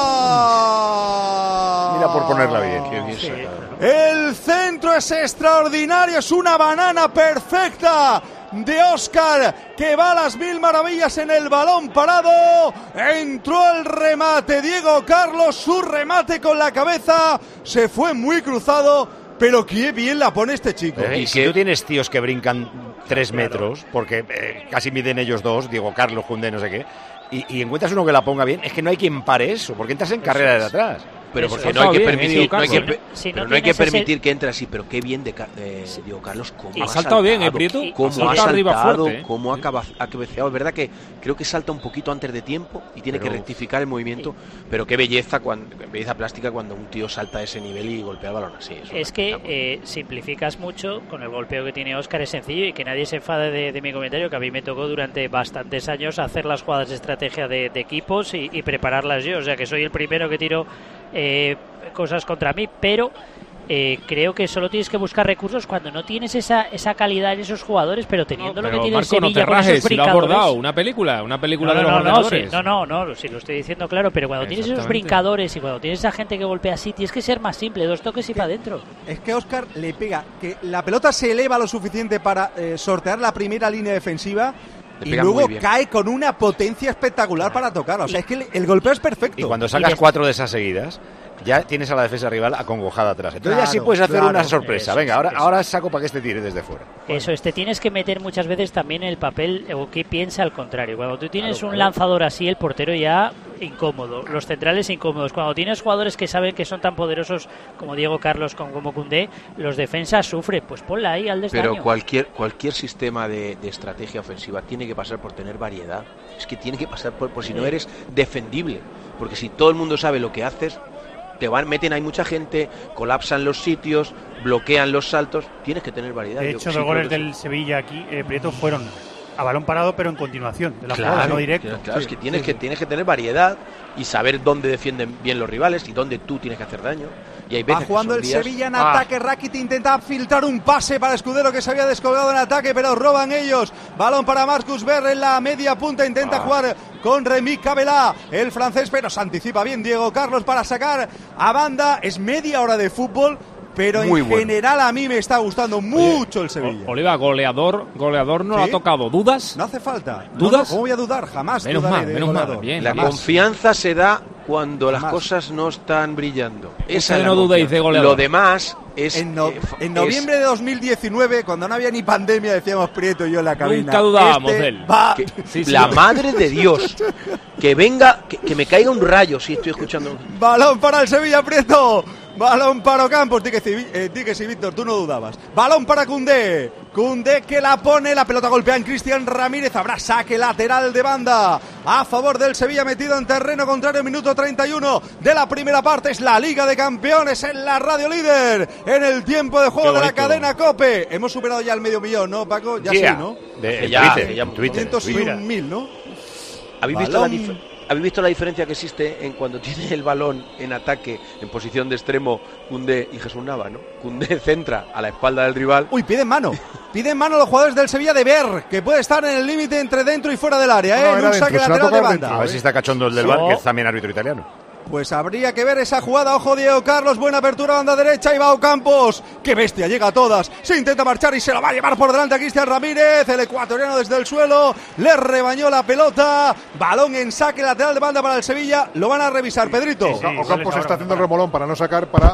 Mira por ponerla bien. Qué bien Sí. sacado. El centro es extraordinario, es una banana perfecta de Óscar, que va a las mil maravillas en el balón parado. Entró el remate, Diego Carlos, su remate con la cabeza, se fue muy cruzado, pero qué bien la pone este chico. Eh, y si tú tienes tíos que brincan tres metros, porque eh, casi miden ellos dos, Diego Carlos, Koundé, no sé qué, y, y encuentras uno que la ponga bien, es que no hay quien pare eso, porque entras en carrera de atrás. Pero Eso, porque eso no hay que bien, permitir, no hay que, pe- Si no pero no hay que tienes ese- permitir que entre así, pero qué bien de, Ca- de Diego Carlos, cómo Ha ha saltado bien, ¿eh, Prieto? cómo Ha saltado ha saltado, arriba fuerte, ¿eh? cómo ha caba- ha cabeceado. Es verdad que creo que salta un poquito antes de tiempo y tiene Pero- que rectificar el movimiento, pero qué belleza, cuando, belleza plástica cuando un tío salta a ese nivel y golpea el balón así. Eso Es que eh, simplificas mucho con el golpeo que tiene Óscar, es sencillo, y que nadie se enfade de, de mi comentario, que a mí me tocó durante bastantes años hacer las jugadas de estrategia de, de equipos y, y prepararlas yo, o sea que soy el primero que tiro eh, cosas contra mí, pero eh, creo que solo tienes que buscar recursos cuando no tienes esa, esa calidad en esos jugadores, pero teniendo lo que Pero tiene el Marco, no Sevilla te con esos rajes, si lo has brincadores. abordado, una película, una película No, de no, los no, no, ordenadores. sí, no, no, no, si lo estoy diciendo claro, pero cuando tienes esos Exactamente. brincadores y cuando tienes esa gente que golpea así, tienes que ser más simple, dos toques y para adentro. Es que Óscar le pega, que la pelota se eleva lo suficiente para eh, sortear la primera línea defensiva Le y pega luego muy bien. cae con una potencia espectacular para tocarla. O sea, es que el, el golpeo es perfecto. Y cuando sacas cuatro de esas seguidas, ya tienes a la defensa rival acongojada atrás. Entonces ya Claro, sí puedes hacer claro. una sorpresa. Eso, Venga, ahora, eso. ahora saco para que este tire desde fuera. Eso es, te tienes que meter muchas veces también en el papel o qué piensa al contrario. Cuando tú tienes Claro, un claro. lanzador así, el portero ya incómodo, los centrales incómodos. Cuando tienes jugadores que saben que son tan poderosos como Diego Carlos, como, como Koundé, los defensas sufren. Pues ponla ahí al destaño. Pero cualquier cualquier sistema de, de estrategia ofensiva tiene que pasar por tener variedad. Es que tiene que pasar por, por si no eres defendible. Porque si todo el mundo sabe lo que haces, te van, meten, hay mucha gente, colapsan los sitios, bloquean los saltos. Tienes que tener variedad. De Yo hecho, sí los creo goles que sí. del Sevilla aquí, eh, Prieto, fueron a balón parado, pero en continuación de la Claro, jugada, no directo. claro, claro, es Sí, que tienes sí, que sí. tienes que tener variedad y saber dónde defienden bien los rivales y dónde tú tienes que hacer daño. Y hay veces Va jugando que el son días- Sevilla en Ah, ataque. Rakitic intenta filtrar un pase para Escudero, que se había descolgado en ataque, pero roban ellos. Balón para Marcus Berg en la media punta. Intenta Ah. jugar con Remy Cabelá, el francés, pero se anticipa bien Diego Carlos para sacar a banda. Es media hora de fútbol, pero Muy en bueno. general a mí me está gustando mucho el Sevilla. Oliva, goleador, goleador no Sí. ha tocado. ¿Dudas? No hace falta. No, ¿Dudas? no, ¿Cómo voy a dudar? Jamás Menos dudaré mal, de menos mal, goleador. bien. La Jamás. confianza se da cuando las Jamás. cosas no están brillando. Esa Ustedes es la no dudéis confianza. de goleador. Lo demás es En, no- eh, fa- en es- noviembre de dos mil diecinueve, cuando no había ni pandemia, decíamos Prieto y yo en la cabina. Nunca dudábamos este de él. va- que- Sí, sí. la madre de Dios, que venga, que, que me caiga un rayo, si estoy escuchando. Balón para el Sevilla, Prieto. Balón para Ocampos. Di que, sí, eh, di que sí, Víctor, tú no dudabas. Balón para Koundé. Koundé que la pone. La pelota golpea en Cristian Ramírez. Habrá saque lateral de banda a favor del Sevilla, metido en terreno contrario. Minuto treinta y uno de la primera parte. Es la Liga de Campeones en la radio líder. En el tiempo de juego Qué de la bonito. cadena COPE. Hemos superado ya el medio millón, ¿no, Paco? Ya Yeah. sí, ¿no? De, en Ya, Twitter, ya, en Twitter. doscientos y Twitter. un mil, ¿no? ¿Habéis visto, la Balón. dif- ¿Habéis visto la diferencia que existe en cuando tiene el balón en ataque, en posición de extremo, Koundé y Jesús Nava, ¿no? Koundé centra a la espalda del rival. Uy, piden mano. Piden mano los jugadores del Sevilla de Ver, que puede estar en el límite entre dentro y fuera del área, No, ¿eh? no, en era un dentro, saque se la lateral de tocaba banda. dentro, A ver si está cachondo el del bar, que es también árbitro italiano. Pues habría que ver esa jugada. Ojo, Diego Carlos, buena apertura, banda derecha, y va Ocampos. ¡Qué bestia! Llega a todas. Se intenta marchar y se lo va a llevar por delante a Cristian Ramírez. El ecuatoriano desde el suelo. Le rebañó la pelota. Balón en saque lateral de banda para el Sevilla. Lo van a revisar, Pedrito. Oca- Ocampos está haciendo el remolón para no sacar, para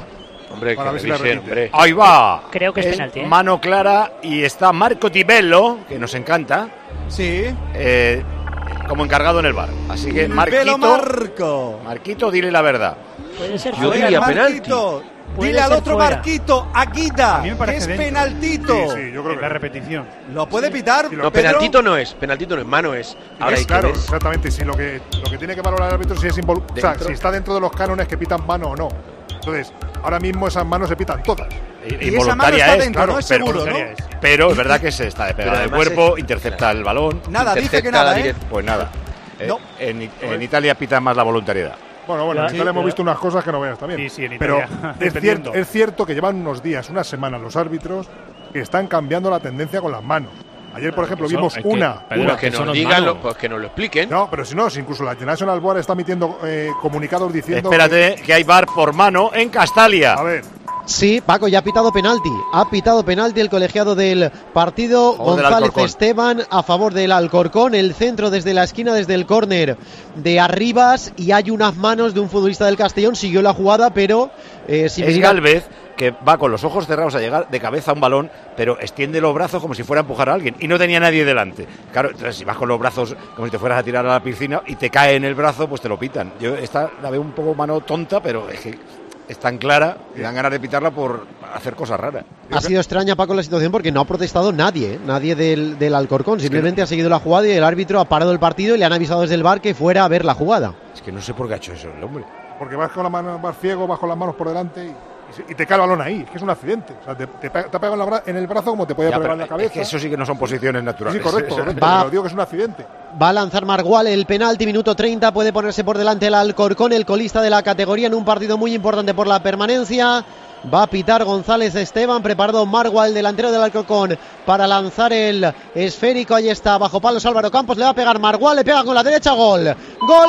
Hombre, para que ver si la revisen, repite. hombre. Ahí va. Creo que es penalti, ¿eh? Mano clara y está Marco Tibello, que nos encanta. Sí. Eh, como encargado en el bar. Así que, Velo Marquito, Marco. Marquito, dile la verdad. Puede ser Yo fuera. diría penalti. Marquito, Puede dile al ser otro fuera. Marquito, Aguita, A mí me que parece es dentro. penaltito. Sí, sí, yo creo En que la repetición. ¿Lo puede pitar? No, Pedro? penaltito no es, penaltito no es, mano es. Ahora Es hay que claro, ver. exactamente. Si lo que lo que tiene que valorar el árbitro si es involu- o sea, Dentro. si está dentro de los cánones que pitan mano o no. Entonces, ahora mismo esas manos se pitan todas. Y, Y esa mano está dentro, ¿no? Es pero, seguro, ¿no? es. Pero es verdad que se está de Pero pegada de además cuerpo, es- intercepta el balón. Nada, dice que Intercepta nada, ¿eh? directo. Pues nada. Eh, No. en, en Italia pitan más la voluntariedad. Bueno, bueno, en Sí, Italia hemos pero- visto unas cosas que no veas también. Sí, sí, en Pero Italia, es dependiendo. cierto, es cierto que llevan unos días, unas semanas los árbitros que están cambiando la tendencia con las manos. Ayer, por ejemplo, Eso, vimos es que- una. Pedro, una- Pues que eso nos no es digan, mano. lo- pues que nos lo expliquen. No, pero si no, si incluso la National Board está emitiendo eh, comunicados diciendo. Espérate, que hay bar por mano en Castalia. Que, a ver, Sí, Paco, ya ha pitado penalti. Ha pitado penalti el colegiado del partido. A favor del González Alcorcón. Esteban a favor del Alcorcón. El centro desde la esquina, desde el córner de Arribas. Y hay unas manos de un futbolista del Castellón. Siguió la jugada, pero eh, si me Es diga- Gálvez, que va con los ojos cerrados a llegar de cabeza a un balón, pero extiende los brazos como si fuera a empujar a alguien y no tenía nadie delante. Claro, entonces si vas con los brazos como si te fueras a tirar a la piscina y te cae en el brazo, pues te lo pitan. Yo esta la veo un poco mano tonta, pero es que es tan clara y dan ganas de pitarla por hacer cosas raras. Ha sido extraña, Paco, la situación porque no ha protestado nadie, ¿eh? nadie del, del Alcorcón. Simplemente ha seguido la jugada y el árbitro ha parado el partido y le han avisado desde el bar que fuera a ver la jugada. Es que no sé por qué ha hecho eso el hombre. porque vas con la mano, vas ciego, vas con las manos por delante y, y se- y te cae el balón ahí. Es que es un accidente. O sea, te, te, pega- te ha pegado en, la bra- en el brazo como te puede Ya, pegar pero en la es cabeza. que eso sí que no son posiciones naturales. Sí, correcto, correcto. Va- Pero digo que es un accidente. Va a lanzar Margual el penalti, minuto treinta, puede ponerse por delante el Alcorcón, el colista de la categoría en un partido muy importante por la permanencia. Va a pitar González Esteban, preparado Margual, delantero del Alcorcón, para lanzar el esférico. Ahí está, bajo palos Álvaro Campos, le va a pegar Margual, le pega con la derecha, gol. Gol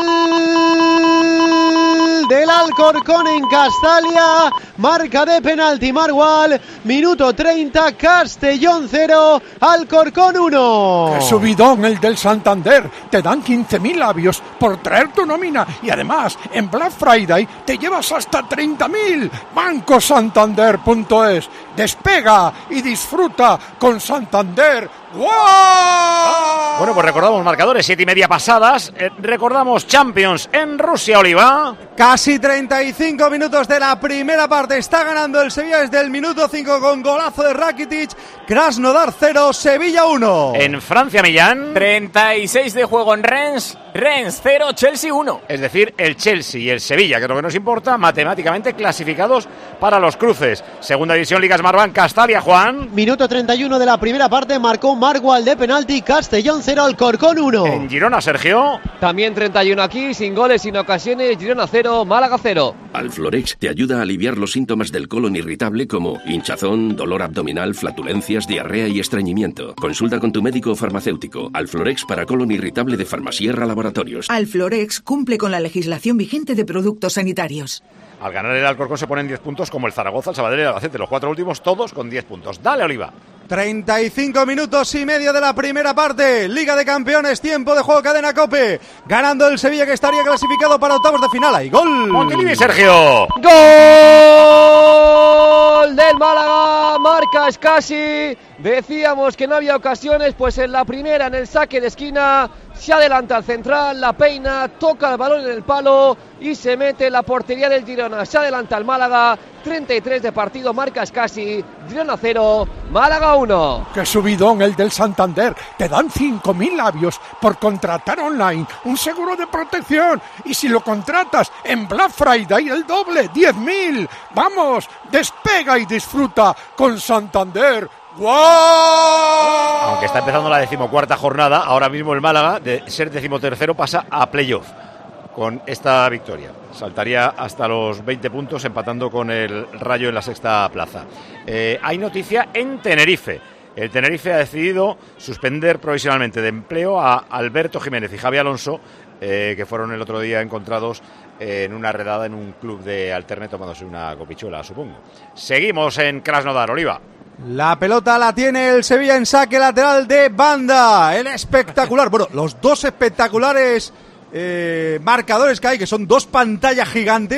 del Alcorcón en Castalia, marca de penalti Margual, minuto treinta, Castellón cero, Alcorcón uno. ¡Qué subidón el del Santander! Te dan quince mil labios por traer tu nómina y además en Black Friday te llevas hasta treinta mil. banco santander punto es. Despega y disfruta con Santander. ¡Wow! Bueno, pues recordamos marcadores, siete y media pasadas. Eh, recordamos Champions en Rusia, Oliva. Casi treinta y cinco minutos de la primera parte. Está ganando el Sevilla desde el minuto cinco con golazo de Rakitic. Krasnodar cero, Sevilla uno. En Francia, Millán. treinta y seis de juego en Rennes. Rennes cero, Chelsea uno. Es decir, el Chelsea y el Sevilla, que es lo que nos importa, matemáticamente clasificados para los cruces. Segunda división, Liga Smartbank, Castalia, Juan. Minuto treinta y uno de la primera parte, marcó Margual de penalti, Castellón cero, Alcorcón uno. En Girona, Sergio. También treinta y uno aquí, sin goles, sin ocasiones, Girona cero, Málaga cero. Alflorex te ayuda a aliviar los síntomas del colon irritable como hinchazón, dolor abdominal, flatulencias, diarrea y estreñimiento. Consulta con tu médico o farmacéutico. Alflorex para colon irritable de Farmasierra Laboratorios. Alflorex cumple con la legislación vigente de productos sanitarios. Al ganar el Alcorcón se ponen diez puntos, como el Zaragoza, el Sabadell y el Albacete. Los cuatro últimos, todos con diez puntos. Dale, Oliva. treinta y cinco minutos y medio de la primera parte. Liga de Campeones, tiempo de juego, cadena COPE. Ganando el Sevilla, que estaría clasificado para octavos de final. ¡Hay gol! Montilivi, Sergio. ¡Gol del Málaga! Marca Escasi. Decíamos que no había ocasiones, pues en la primera, en el saque de esquina, se adelanta al central, la peina, toca el balón en el palo y se mete en la portería del Girona. Se adelanta el Málaga, treinta y tres de partido, marca Escasi, Girona cero, Málaga uno. ¡Qué subidón el del Santander! Te dan cinco mil labios por contratar online un seguro de protección. Y si lo contratas en Black Friday, el doble, diez mil. ¡Vamos! Despega y disfruta con Santander. ¡Wow! Aunque está empezando la decimocuarta jornada, ahora mismo el Málaga, de ser decimotercero, pasa a playoff con esta victoria. Saltaría hasta los veinte puntos, empatando con el Rayo en la sexta plaza. Eh, hay noticia en Tenerife. El Tenerife ha decidido suspender provisionalmente de empleo a Alberto Jiménez y Javi Alonso, eh, que fueron el otro día encontrados eh, en una redada en un club de alterne tomándose una copichuela, supongo. Seguimos en Krasnodar, Oliva. La pelota la tiene el Sevilla en saque lateral de banda. El espectacular, bueno, los dos espectaculares eh, marcadores que hay, que son dos pantallas gigantes.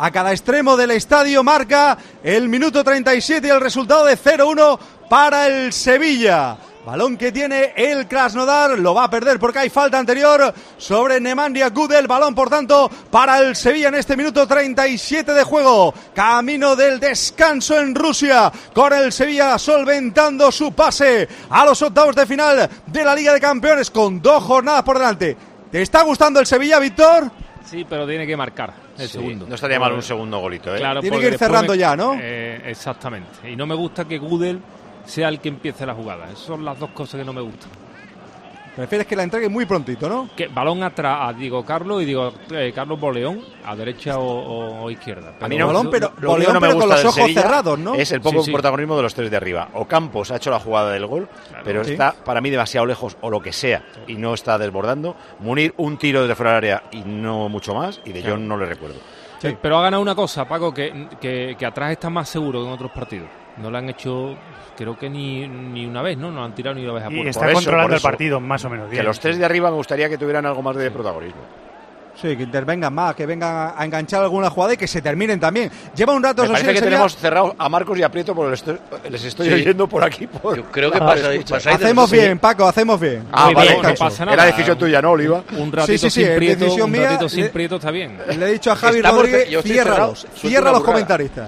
a cada extremo del estadio. Marca el minuto treinta y siete y el resultado de cero uno para el Sevilla. Balón que tiene el Krasnodar, lo va a perder porque hay falta anterior sobre Nemanja Gudel. Balón, por tanto, para el Sevilla en este minuto treinta y siete de juego. Camino del descanso en Rusia, con el Sevilla solventando su pase a los octavos de final de la Liga de Campeones, con dos jornadas por delante. ¿Te está gustando el Sevilla, Víctor? Sí, pero tiene que marcar el sí, segundo. No estaría mal un segundo golito, ¿eh? Claro, tiene que ir cerrando me... ya, ¿no? Eh, exactamente. Y no me gusta que Gudel sea el que empiece la jugada. Esas son las dos cosas que no me gustan. Prefieres que la entregue muy prontito, ¿no? Que balón atrás a Diego Carlos y digo eh, Carlos Boleón a derecha o, o, o izquierda. Pero a mí no, Balón, pero, lo, lo Boleón, no me pero gusta con los del ojos Sevilla cerrados, ¿no? Es el poco sí, sí. protagonismo de los tres de arriba. Ocampos ha hecho la jugada del gol, claro, pero sí. está para mí demasiado lejos o lo que sea y no está desbordando. Munir un tiro desde fuera del área y no mucho más, y de claro. Jong no le recuerdo. Sí. Pero ha ganado una cosa, Paco, que, que, que atrás está más seguro que en otros partidos. No le han hecho, creo que ni, ni una vez, ¿no? No han tirado ni una vez a puerta. Y está por controlando eso, el partido más o menos bien. Que los tres de arriba me gustaría que tuvieran algo más de protagonismo. Sí, que intervengan más, que vengan a enganchar alguna jugada y que se terminen también. Lleva un rato... Me parece que Sevilla. tenemos cerrados a Marcos y a Prieto, porque les estoy, les estoy sí. oyendo por aquí. Por... Yo creo que ah, pasa, pasa Hacemos bien, Paco, hacemos bien. Ah, Muy vale, bien, no pasa nada. Era decisión tuya, ¿no, Oliva? Un ratito sí, sí, sí, sin Prieto, un mía, ratito sin le, Prieto está bien. Le he dicho a Javi Estamos, Rodríguez, ciérralos, cierra los comentaristas.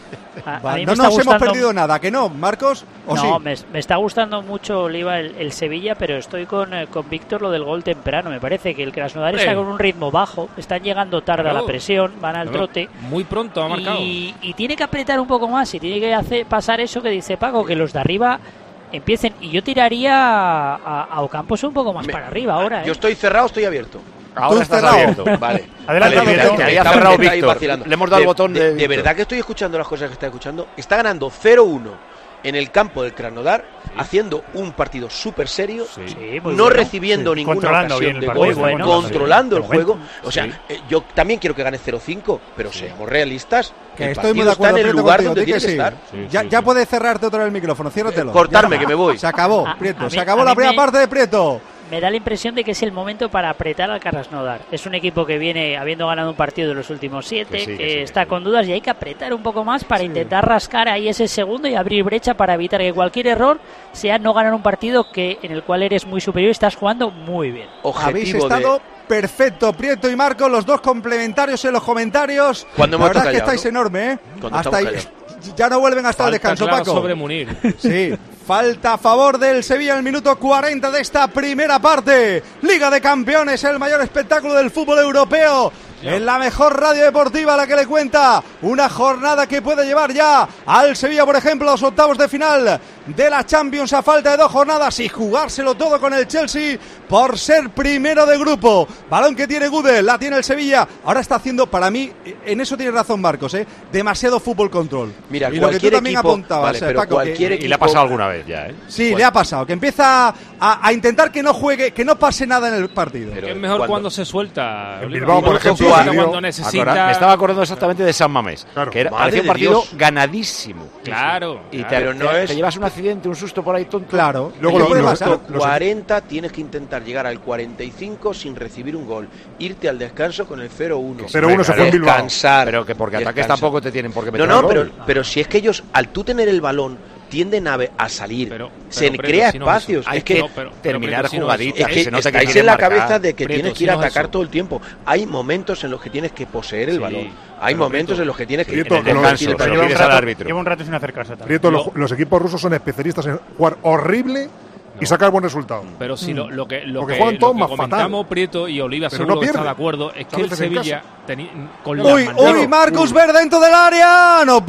A, Va, a mí no me nos está hemos gustando... perdido nada, ¿que no, Marcos? ¿O no, sí? me, me está gustando mucho, Oliva, el, el Sevilla, pero estoy con, eh, con Víctor lo del gol temprano. Me parece que el Krasnodar está con un ritmo bajo, están llegando tarde claro. a la presión, van al claro. trote. Muy pronto ha marcado. Y, y tiene que apretar un poco más y tiene que hacer pasar eso que dice Paco, que los de arriba empiecen. Y yo tiraría a, a Ocampos un poco más me, para arriba ahora. ¿eh? Yo estoy cerrado, estoy abierto. Ahora estás abierto. Vale. Adelante, vale, Víctor. Que haya cerrado Víctor. Le hemos dado de, el botón de... De, de verdad que estoy escuchando las cosas que está escuchando. Está ganando cero uno en el campo del Krasnodar, sí. haciendo un partido súper serio, sí. Sí, no bueno. recibiendo sí. ninguna ocasión de gol, bueno. controlando sí. el juego. O sea, sí. eh, yo también quiero que gane cero cinco, pero sí. seamos realistas. Que el estoy muy de acuerdo está en el lugar contigo, donde tiene que, que estar. Sí, ya, sí, ya sí. puedes cerrarte otra vez el micrófono, ciérratelo. Eh, cortarme, que me voy. Se acabó, a, Prieto. A se mí, acabó la primera me... parte de Prieto. Me da la impresión de que es el momento para apretar al Krasnodar. Es un equipo que viene habiendo ganado un partido de los últimos siete, que, sí, que, que sí, está que con dudas y hay que apretar un poco más para sí. intentar rascar ahí ese segundo y abrir brecha para evitar que cualquier error sea no ganar un partido que en el cual eres muy superior y estás jugando muy bien. Objetivo Habéis estado de... perfecto, Prieto y Marco, los dos complementarios en los comentarios. Cuando la verdad callado, es que estáis ¿no? enorme, ¿eh? Cuando hasta ahí, ya no vuelven hasta Falta el descanso, claro Paco. Sobre Munir. Sí. Falta a favor del Sevilla en el minuto cuarenta de esta primera parte. Liga de Campeones, el mayor espectáculo del fútbol europeo. En la mejor radio deportiva, la que le cuenta una jornada que puede llevar ya al Sevilla, por ejemplo, a los octavos de final de la Champions a falta de dos jornadas y jugárselo todo con el Chelsea por ser primero de grupo. Balón que tiene Gudel, la tiene el Sevilla. Ahora está haciendo, para mí, en eso tiene razón Marcos, ¿eh? demasiado fútbol control. Mira, y lo que tú también equipo, apuntabas, vale, eh, Paco, cualquier que, equipo, y le ha pasado alguna vez ya, ¿eh? Sí, ¿Cuál? le ha pasado, que empieza a, a intentar que no juegue, que no pase nada en el partido. Pero es mejor cuando, cuando se suelta. En Bilbao, por ejemplo, cuando necesita. Acora, me estaba acordando exactamente de San Mamés, claro. que era parecía un partido Dios. ganadísimo. Claro. Y claro. Te, pero no te, es... te llevas un accidente, un susto por ahí tonto. Claro. Luego lo, puede pasar. cuarenta tienes que intentar llegar al cuarenta y cinco sin recibir un gol. Irte al descanso con el cero uno. cero uno se fue en Bilbao. Descansar. Pero que porque ataques tampoco te tienen por qué meter. meter No, no, gol. pero, pero si es que ellos, al tú tener el balón, tienden a, a salir, pero, se pero, crea si no espacios. Hay es que no, pero, terminar pero, jugaditas, es que, que se nota estáis que en la marcar. cabeza de que Preto, tienes que si ir a no atacar eso. todo el tiempo. Hay momentos en los que tienes que poseer el sí, balón. Hay momentos Preto, en los que tienes que Prieto, en el descanso, lo, pero lleva, un rato, al árbitro. lleva un rato sin acercarse también. Prieto, los, los equipos rusos son especialistas en jugar horrible y sacar buen resultado. Pero si lo, lo que, lo Porque que, juegan todos lo que más comentamos, fatal. Prieto y Oliva Pero seguro no que está pierde. de acuerdo, es que el Sevilla teni, con la Uy, manera, uy, Marcus Ver dentro del área, no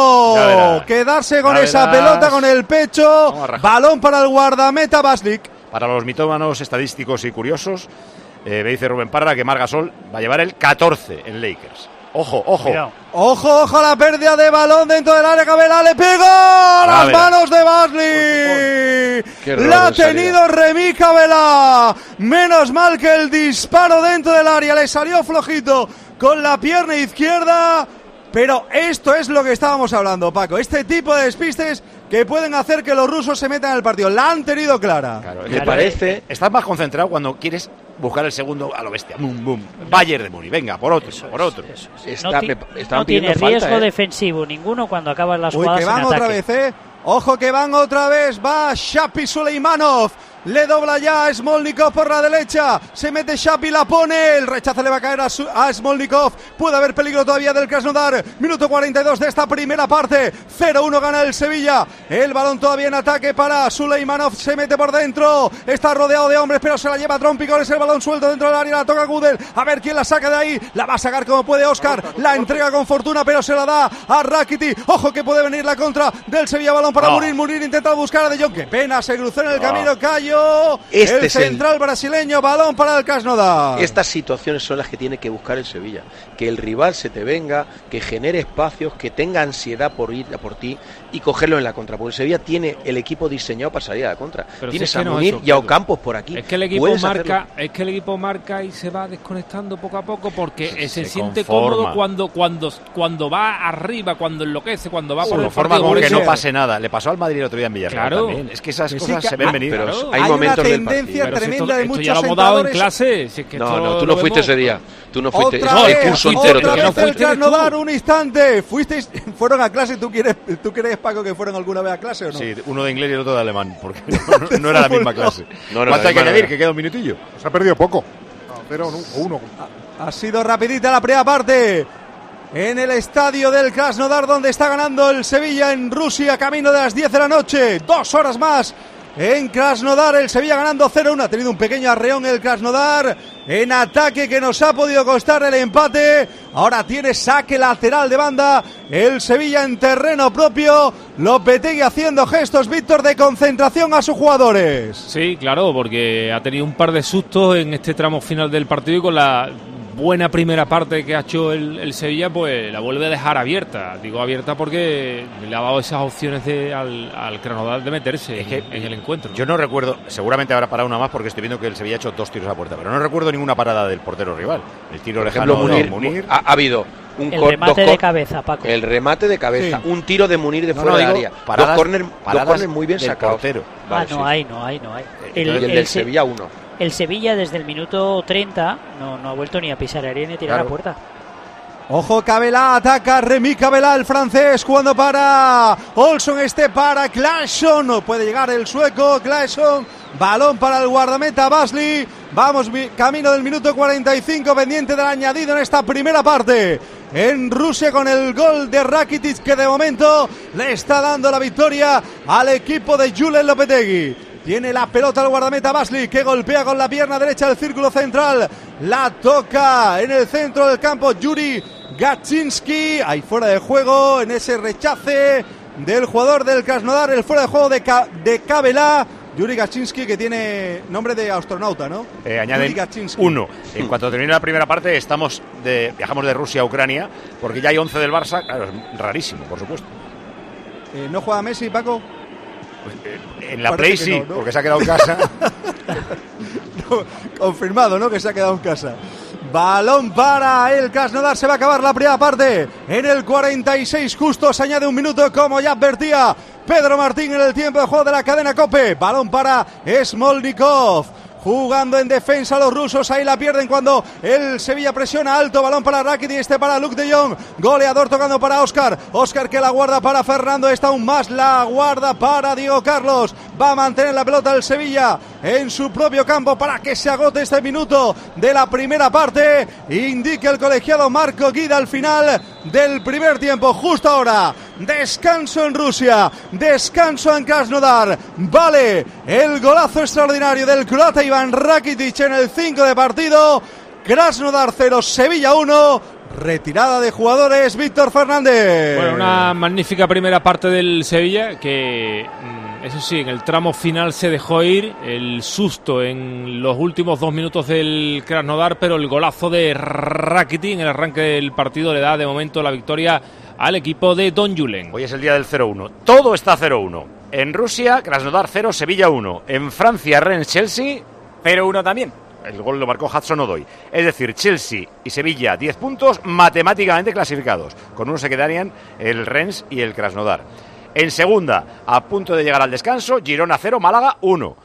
pudo quedarse con ya esa verás. pelota con el pecho. Balón para el guardameta Baslik. Para los mitómanos estadísticos y curiosos, eh, me dice Rubén Parra que Margasol va a llevar el catorce en Lakers. Ojo, ojo. Cuidado. Ojo, ojo a la pérdida de balón dentro del área. Gabela le pegó a las Gabela. manos de Basli. La ha tenido Remi Gabela. Menos mal que el disparo dentro del área le salió flojito con la pierna izquierda. Pero esto es lo que estábamos hablando, Paco. Este tipo de despistes que pueden hacer que los rusos se metan en el partido. La han tenido clara. Claro, me parece. Estás más concentrado cuando quieres buscar el segundo a lo bestia. Boom, boom. Bayern de Múnich, venga, por otro, por otro. Está, no, ti- no tiene riesgo falta, ¿eh? defensivo ninguno cuando acaban las Uy, jugadas que van en otra ataque. vez, ¿eh? Ojo que van otra vez, va Shapi Suleimanov, le dobla ya a Smolnikov por la derecha, se mete Shapi, la pone, el rechazo le va a caer a, su, a Smolnikov, puede haber peligro todavía del Krasnodar, minuto cuarenta y dos de esta primera parte, cero uno gana el Sevilla, el balón todavía en ataque para Suleimanov, se mete por dentro, está rodeado de hombres pero se la lleva Trompicones, el balón suelto dentro del área, la toca Gudel, a ver quién la saca de ahí, la va a sacar como puede Oscar, la entrega con fortuna pero se la da a Rakitic, ojo que puede venir la contra del Sevilla, balón para No. Murir, Murir intenta buscar a De Jong, qué pena, se cruzó en el No. camino, cayó Este el es el- central brasileño, balón para el Krasnodar. Estas situaciones son las que tiene que buscar el Sevilla, que el rival se te venga, que genere espacios, que tenga ansiedad por ir a por ti y cogerlo en la contra, porque el Sevilla tiene el equipo diseñado para salir a la contra. Pero Tienes si es que a no Munir eso, y a Pedro. Ocampos por aquí. Es que el equipo Puedes marca, hacerlo. es que el equipo marca y se va desconectando poco a poco porque se, se siente conforma. cómodo cuando cuando cuando va arriba, cuando enloquece, cuando va Se por el conforma partido. con Por que eso- no pase nada. Le pasó al Madrid el otro día en Villarreal Claro. también. Es que esas Que sí, cosas que- se ven ah, venir. pero Claro. hay Hay momentos una del tendencia Pero si tremenda esto, de esto muchos ya lo hemos dado en entrenadores. clase. Si es que No, esto no, tú lo no fuiste vemos- ese día. Tú no fuiste. Otra No, el vez, curso otra entero. te vez quedó. no fuiste, el Krasnodar, eres tú. un instante. Fuisteis, fueron a clase. ¿Tú quieres, tú crees, Paco, que fueron alguna vez a clase o no? Sí, uno de inglés y el otro de alemán, porque no, no era la misma clase. No, no, ¿Cuánto hay que alemán añadir? era. Que queda un minutillo. Se ha perdido poco. No, cero o uno. Ha sido rapidita la primera parte en el estadio del Krasnodar, donde está ganando el Sevilla en Rusia, camino de las diez de la noche. Dos horas más en Krasnodar, el Sevilla ganando cero uno. Ha tenido un pequeño arreón el Krasnodar en ataque que nos ha podido costar el empate. Ahora tiene saque lateral de banda el Sevilla en terreno propio. Lopetegui haciendo gestos, Víctor, de concentración a sus jugadores. Sí, claro, porque ha tenido un par de sustos en este tramo final del partido y con la buena primera parte que ha hecho el, el Sevilla, pues la vuelve a dejar abierta. Digo abierta porque le ha dado esas opciones de, al, al Krasnodar de meterse Es que en, en el encuentro. Yo no recuerdo, seguramente habrá parado una más porque estoy viendo que el Sevilla ha hecho dos tiros a puerta, pero no recuerdo ninguna parada del portero rival. El tiro Por lejano ejemplo, de Munir, Munir. Ha, ha habido un El cor- remate dos de cor- cabeza, Paco. El remate de cabeza, Sí. un tiro de Munir de No, fuera no, del digo, área. paradas- dos córner dos paradas córner muy bien del sacados. portero. Vale, ah, no sí. hay, no hay, no hay. Y el del Se- Sevilla uno. el Sevilla desde el minuto treinta no, no ha vuelto ni a pisar área ni a tirar Claro. a puerta. Ojo, Cabelá ataca, Remy Cabelá, el francés, cuando para Olson, este para Claesson, no puede llegar el sueco, Claesson, balón para el guardameta Basley, vamos mi- camino del minuto cuarenta y cinco, pendiente del añadido en esta primera parte, en Rusia con el gol de Rakitic que de momento le está dando la victoria al equipo de Julen Lopetegui. Tiene la pelota el guardameta Basley, que golpea con la pierna derecha del círculo central. La toca en el centro del campo Yuri Gaczynski. Ahí fuera de juego en ese rechace del jugador del Krasnodar. El fuera de juego de, Ka- de Cabelá. Yuri Gaczynski, que tiene nombre de astronauta, ¿no? Eh, añaden Yuri Gaczynski. uno. En cuanto termine la primera parte, estamos de, viajamos de Rusia a Ucrania, porque ya hay once del Barça. Claro, es rarísimo, por supuesto. Eh, ¿No juega Messi, Paco? En la Parece Play que sí, no, ¿no? porque se ha quedado en casa. No, confirmado, ¿no? Que se ha quedado en casa. Balón para el Krasnodar, se va a acabar la primera parte. En el cuarenta y seis justo se añade un minuto, como ya advertía Pedro Martín en el tiempo de juego de la cadena COPE. Balón para Smolnikov. Jugando en defensa los rusos, ahí la pierden cuando el Sevilla presiona alto, balón para Rakitic, este para Luke de Jong, goleador tocando para Oscar, Oscar que la guarda para Fernando, está aún más, la guarda para Diego Carlos, va a mantener la pelota el Sevilla en su propio campo para que se agote este minuto de la primera parte, indica el colegiado Marco Guida al final del primer tiempo, justo ahora, descanso en Rusia, descanso en Krasnodar, vale el golazo extraordinario del croata Iván Rakitic en el cinco de partido, Krasnodar cero, Sevilla uno, retirada de jugadores, Víctor Fernández. Bueno, una magnífica primera parte del Sevilla que, eso sí, en el tramo final se dejó ir el susto en los últimos dos minutos del Krasnodar, pero el golazo de Rakitic en el arranque del partido le da de momento la victoria al equipo de Don Julen. Hoy es el día del cero uno. Todo está cero uno. En Rusia, Krasnodar cero, Sevilla uno. En Francia, Rennes, Chelsea cero uno también. El gol lo marcó Hudson-Odoi. Es decir, Chelsea y Sevilla diez puntos matemáticamente clasificados. Con uno se quedarían el Rennes y el Krasnodar. En segunda, a punto de llegar al descanso, Girona cero, Málaga uno.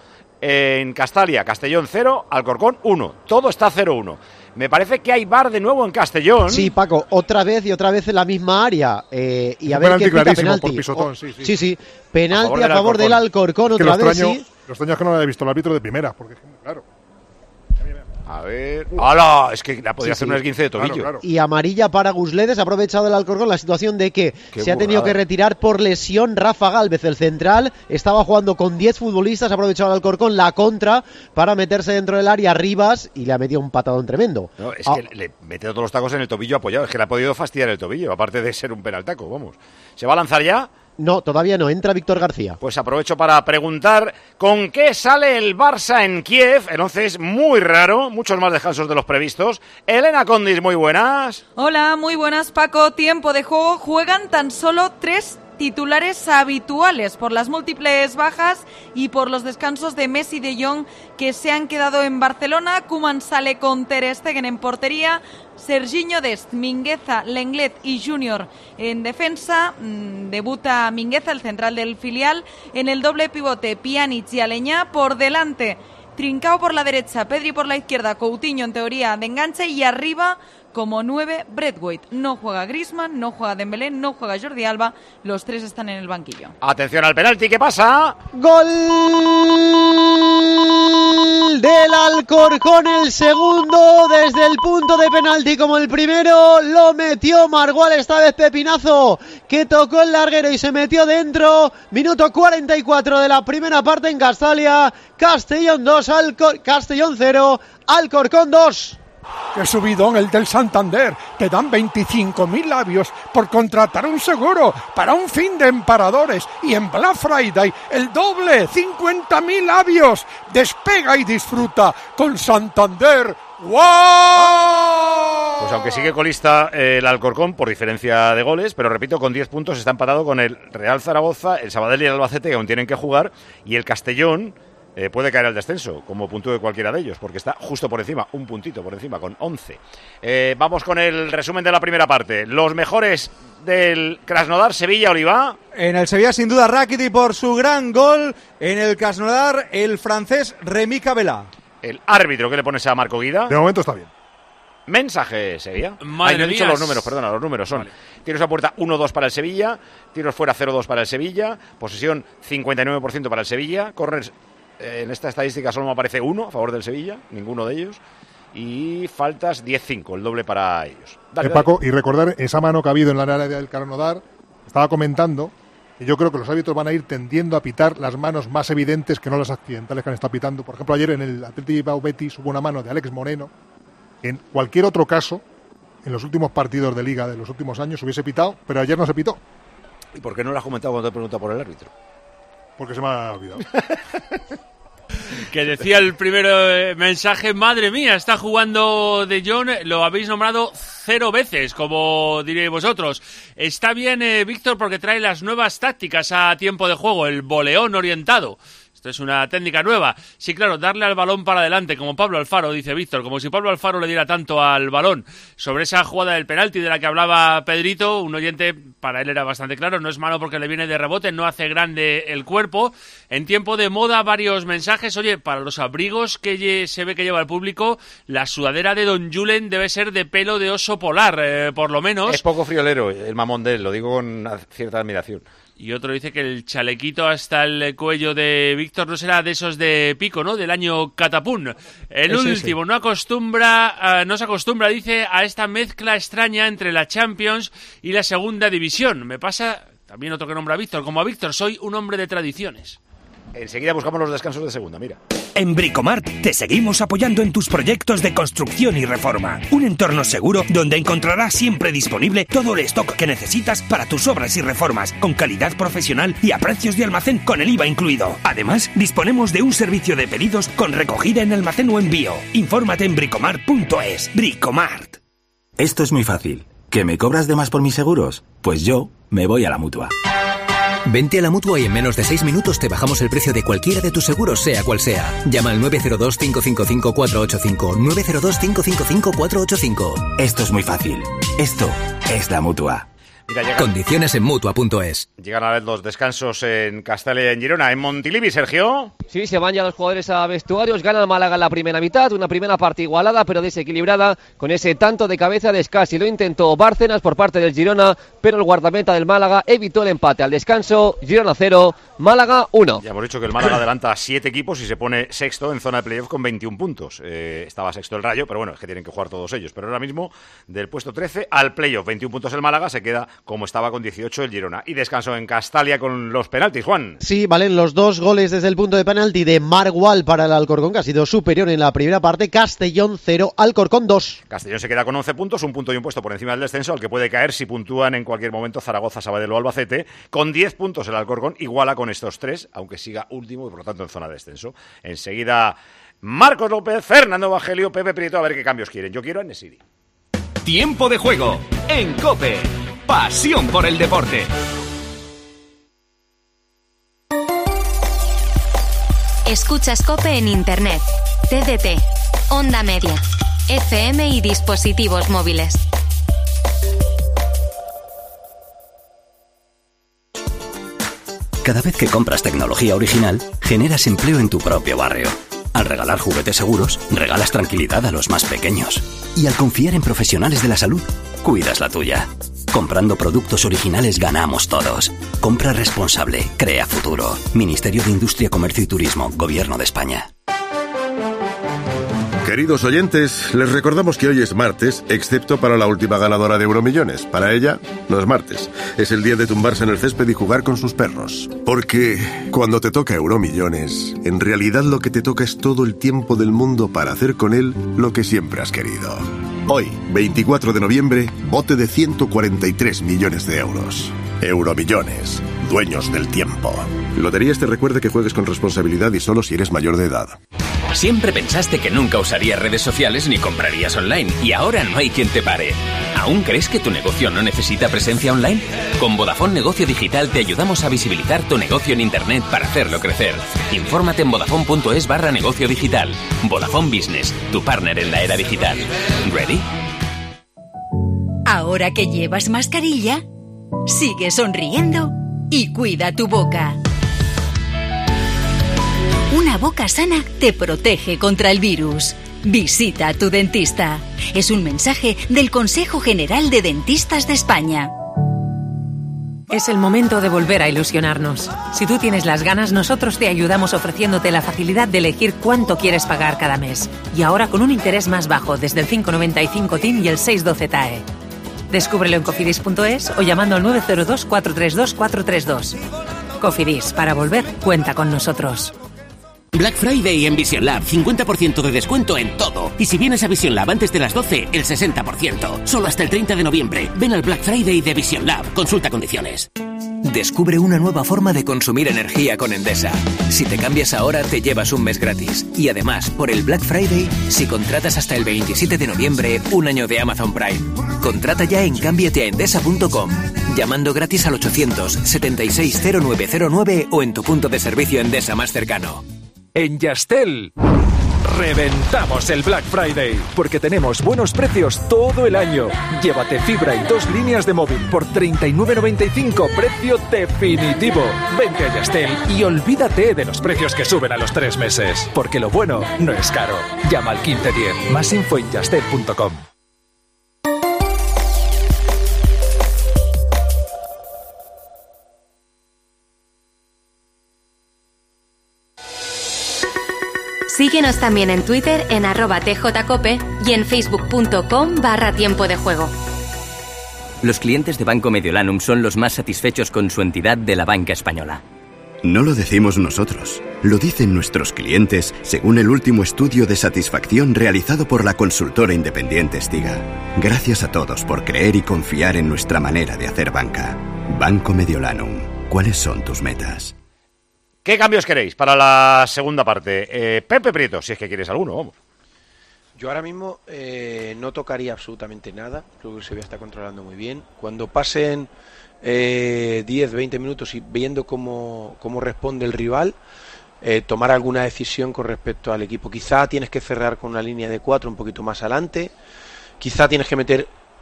En Castalia, Castellón cero, Alcorcón uno. Todo está cero uno. Me parece que hay V A R de nuevo en Castellón. Sí, Paco, otra vez y otra vez en la misma área. Eh, y a Un ver penalti qué pita clarísimo penalti. por pisotón, Oh, sí, sí. sí, sí. Penalti A a favor favor del del Alcorcón, Que otra lo vez, extraño, sí. Lo extraño es que no lo haya visto el árbitro de primera, porque claro. A ver. ¡Hala! Es que la podría Sí, hacer sí. un esguince de tobillo. Claro, claro. Y amarilla para Gusledes. Ha aprovechado el Alcorcón la situación de que Qué se ha tenido burrada. que retirar por lesión Rafa Gálvez, el central. Estaba jugando con diez futbolistas. Ha aprovechado el Alcorcón la contra para meterse dentro del área Rivas y le ha metido un patadón tremendo. No, es Ah, que le mete todos los tacos en el tobillo apoyado. Es que le ha podido fastidiar el tobillo, aparte de ser un penaltaco, vamos. ¿Se va a lanzar ya? No, todavía no. Entra Víctor García. Pues aprovecho para preguntar con qué sale el Barça en Kiev. El once es muy raro, muchos más descansos de los previstos. Elena Condis, muy buenas. Hola, muy buenas, Paco. Tiempo de juego. Juegan tan solo tres titulares habituales por las múltiples bajas y por los descansos de Messi y de Jong, que se han quedado en Barcelona. Koeman sale con Ter Stegen en portería, Serginho Dest, Mingueza, Lenglet y Junior en defensa. Mm, debuta Mingueza, el central del filial. En el doble pivote, Pjanic y Aleñá. Por delante, Trincao por la derecha, Pedri por la izquierda, Coutinho en teoría de enganche, y arriba como nueve Braithwaite. No juega Griezmann, no juega Dembélé, no juega Jordi Alba. Los tres están en el banquillo. Atención al penalti, ¿qué pasa? Gol del Alcorcón, el segundo desde el punto de penalti, como el primero lo metió Margual, esta vez pepinazo que tocó el larguero y se metió dentro. Minuto cuarenta y cuatro de la primera parte en Castalia. Castellón dos, Alcor- Castellón cero, Alcorcón dos. ¡Qué subidón el del Santander! Te dan veinticinco mil labios por contratar un seguro para un fin de emparadores. Y en Black Friday, el doble, cincuenta mil labios. Despega y disfruta con Santander. ¡Wow! Pues aunque sigue colista eh, el Alcorcón por diferencia de goles, pero repito, con diez puntos está empatado con el Real Zaragoza, el Sabadell y el Albacete, que aún tienen que jugar, y el Castellón eh, puede caer al descenso, como punto de cualquiera de ellos, porque está justo por encima, un puntito por encima, con once. Eh, vamos con el resumen de la primera parte. Los mejores del Krasnodar, Sevilla, Oliva. En el Sevilla, sin duda, Rakitic por su gran gol. En el Krasnodar, el francés Rémi Cabella. El árbitro, ¿qué le pones a Marco Guida? De momento está bien. Mensaje, Sevilla. Madre Ay, no he dicho mía. los números, perdona, los números son. Vale. Tiros a puerta uno dos para el Sevilla, tiros fuera cero dos para el Sevilla, posesión cincuenta y nueve por ciento para el Sevilla, corners, eh, en esta estadística solo me aparece uno a favor del Sevilla, ninguno de ellos, y faltas diez cinco, el doble para ellos. Dale, Eh, dale. Paco, y recordar esa mano que ha habido en la área del Krasnodar, estaba comentando, y yo creo que los árbitros van a ir tendiendo a pitar las manos más evidentes que no las accidentales que han estado pitando. Por ejemplo, ayer en el Athletic Bilbao Betis hubo una mano de Alex Moreno. En cualquier otro caso, en los últimos partidos de Liga de los últimos años hubiese pitado, pero ayer no se pitó. ¿Y por qué no lo has comentado cuando te he preguntado por el árbitro? Porque se me ha olvidado. Que decía el primer eh, mensaje, madre mía, está jugando De Jong, lo habéis nombrado cero veces, como diréis vosotros. Está bien, eh, Víctor, porque trae las nuevas tácticas a tiempo de juego, el boleón orientado. Esto es una técnica nueva. Sí, claro, darle al balón para adelante, como Pablo Alfaro, dice Víctor, como si Pablo Alfaro le diera tanto al balón. Sobre esa jugada del penalti de la que hablaba Pedrito, un oyente, para él era bastante claro, no es malo porque le viene de rebote, no hace grande el cuerpo. En tiempo de moda, varios mensajes. Oye, para los abrigos que lle- se ve que lleva el público, la sudadera de Don Julen debe ser de pelo de oso polar, eh, por lo menos. Es poco friolero el mamón de él, lo digo con cierta admiración. Y otro dice que el chalequito hasta el cuello de Víctor no será de esos de pico, ¿no? Del año Catapún. El Ese, último, ese. no acostumbra, uh, no se acostumbra, dice, a esta mezcla extraña entre la Champions y la Segunda División. Me pasa, también otro que nombra a Víctor, como a Víctor, soy un hombre de tradiciones. Enseguida buscamos los descansos de segunda, mira. En Bricomart te seguimos apoyando en tus proyectos de construcción y reforma. Un entorno seguro donde encontrarás siempre disponible todo el stock que necesitas para tus obras y reformas, con calidad profesional y a precios de almacén con el I V A incluido. Además, disponemos de un servicio de pedidos con recogida en almacén o envío. Infórmate en bricomart punto es. Bricomart. Esto es muy fácil. ¿Que me cobras de más por mis seguros? Pues yo me voy a la Mutua. Vente a la Mutua y en menos de seis minutos te bajamos el precio de cualquiera de tus seguros, sea cual sea. Llama al nueve cero dos, cinco cinco cinco, cuatro ocho cinco, nueve cero dos, cinco cinco cinco, cuatro ocho cinco. Esto es muy fácil. Esto es la Mutua. Mira, llegan, Condiciones en Mutua punto es. Llegan a ver los descansos en Castella y en Girona. En Montilivi, Sergio. Sí, se van ya los jugadores a vestuarios. Gana el Málaga en la primera mitad. Una primera parte igualada, pero desequilibrada, con ese tanto de cabeza de Scassi. Lo intentó Bárcenas por parte del Girona, pero el guardameta del Málaga evitó el empate. Al descanso, Girona cero, Málaga uno. Ya hemos dicho que el Málaga adelanta a siete equipos y se pone sexto en zona de playoff con veintiún puntos. Eh, estaba sexto el Rayo, pero bueno, es que tienen que jugar todos ellos. Pero ahora mismo, del puesto trece al playoff, veintiún puntos el Málaga, se queda como estaba con dieciocho el Girona. Y descanso en Castalia con los penaltis, Juan. Sí, valen los dos goles desde el punto de penalti de Marc Gual para el Alcorcón, que ha sido superior en la primera parte. Castellón cero, Alcorcón dos. Castellón se queda con once puntos, un punto y un puesto por encima del descenso, al que puede caer si puntúan en cualquier momento Zaragoza, Sabadell o Albacete. Con diez puntos el Alcorcón iguala con estos tres, aunque siga último y por lo tanto en zona de descenso. Enseguida Marcos López, Fernando Evangelio, Pepe Prieto, a ver qué cambios quieren. Yo quiero a Nesiri. Tiempo de juego en COPE. Pasión por el deporte. Escuchas COPE en Internet, T D T, Onda Media, F M y dispositivos móviles. Cada vez que compras tecnología original, generas empleo en tu propio barrio. Al regalar juguetes seguros, regalas tranquilidad a los más pequeños. Y al confiar en profesionales de la salud, cuidas la tuya. Comprando productos originales ganamos todos. Compra responsable, crea futuro. Ministerio de Industria, Comercio y Turismo, Gobierno de España. Queridos oyentes, les recordamos que hoy es martes, excepto para la última ganadora de Euromillones. Para ella, no es martes. Es el día de tumbarse en el césped y jugar con sus perros. Porque cuando te toca Euromillones, en realidad lo que te toca es todo el tiempo del mundo para hacer con él lo que siempre has querido. Hoy, veinticuatro de noviembre, bote de ciento cuarenta y tres millones de euros. Euromillones, dueños del tiempo. Loterías te recuerda que juegues con responsabilidad y solo si eres mayor de edad. Siempre pensaste que nunca usarías redes sociales ni comprarías online y ahora no hay quien te pare. ¿Aún crees que tu negocio no necesita presencia online? Con Vodafone Negocio Digital te ayudamos a visibilizar tu negocio en Internet para hacerlo crecer. Infórmate en vodafone.es barra negocio digital. Vodafone Business, tu partner en la era digital. ¿Ready? Ahora que llevas mascarilla, sigue sonriendo y cuida tu boca. Una boca sana te protege contra el virus. Visita a tu dentista. Es un mensaje del Consejo General de Dentistas de España. Es el momento de volver a ilusionarnos. Si tú tienes las ganas, nosotros te ayudamos ofreciéndote la facilidad de elegir cuánto quieres pagar cada mes. Y ahora con un interés más bajo, desde el cinco noventa y cinco T I N y el seis doce T A E. Descúbrelo en cofidis punto es o llamando al nueve cero dos, cuatro tres dos, cuatro tres dos. Cofidis, para volver, cuenta con nosotros. Black Friday en Vision Lab, cincuenta por ciento de descuento en todo. Y si vienes a Vision Lab antes de las doce, el sesenta por ciento. Solo hasta el treinta de noviembre. Ven al Black Friday de Vision Lab. Consulta condiciones. Descubre una nueva forma de consumir energía con Endesa. Si te cambias ahora, te llevas un mes gratis. Y además, por el Black Friday, si contratas hasta el veintisiete de noviembre, un año de Amazon Prime. Contrata ya en cámbiate a endesa punto com, llamando gratis al ochocientos, setenta y seis, cero nueve cero nueve o en tu punto de servicio Endesa más cercano. En Yastel reventamos el Black Friday porque tenemos buenos precios todo el año. Llévate fibra y dos líneas de móvil por treinta y nueve noventa y cinco, precio definitivo. Vente a Yastel y olvídate de los precios que suben a los tres meses, porque lo bueno no es caro. Llama al quince diez. Más info en yastel punto com. Síguenos también en Twitter en arroba tjcope y en facebook punto com barra tiempo de juego. Los clientes de Banco Mediolanum son los más satisfechos con su entidad de la banca española. No lo decimos nosotros, lo dicen nuestros clientes según el último estudio de satisfacción realizado por la consultora independiente Stiga. Gracias a todos por creer y confiar en nuestra manera de hacer banca. Banco Mediolanum, ¿cuáles son tus metas? ¿Qué cambios queréis para la segunda parte? Eh, Pepe Prieto, si es que quieres alguno, vamos. Yo ahora mismo eh, no tocaría absolutamente nada. Creo que el Sevilla está controlando muy bien. Cuando pasen eh, diez, veinte minutos y viendo cómo, cómo responde el rival, eh, tomar alguna decisión con respecto al equipo. Quizá tienes que cerrar con una línea de cuatro un poquito más adelante. Quizá tienes que meter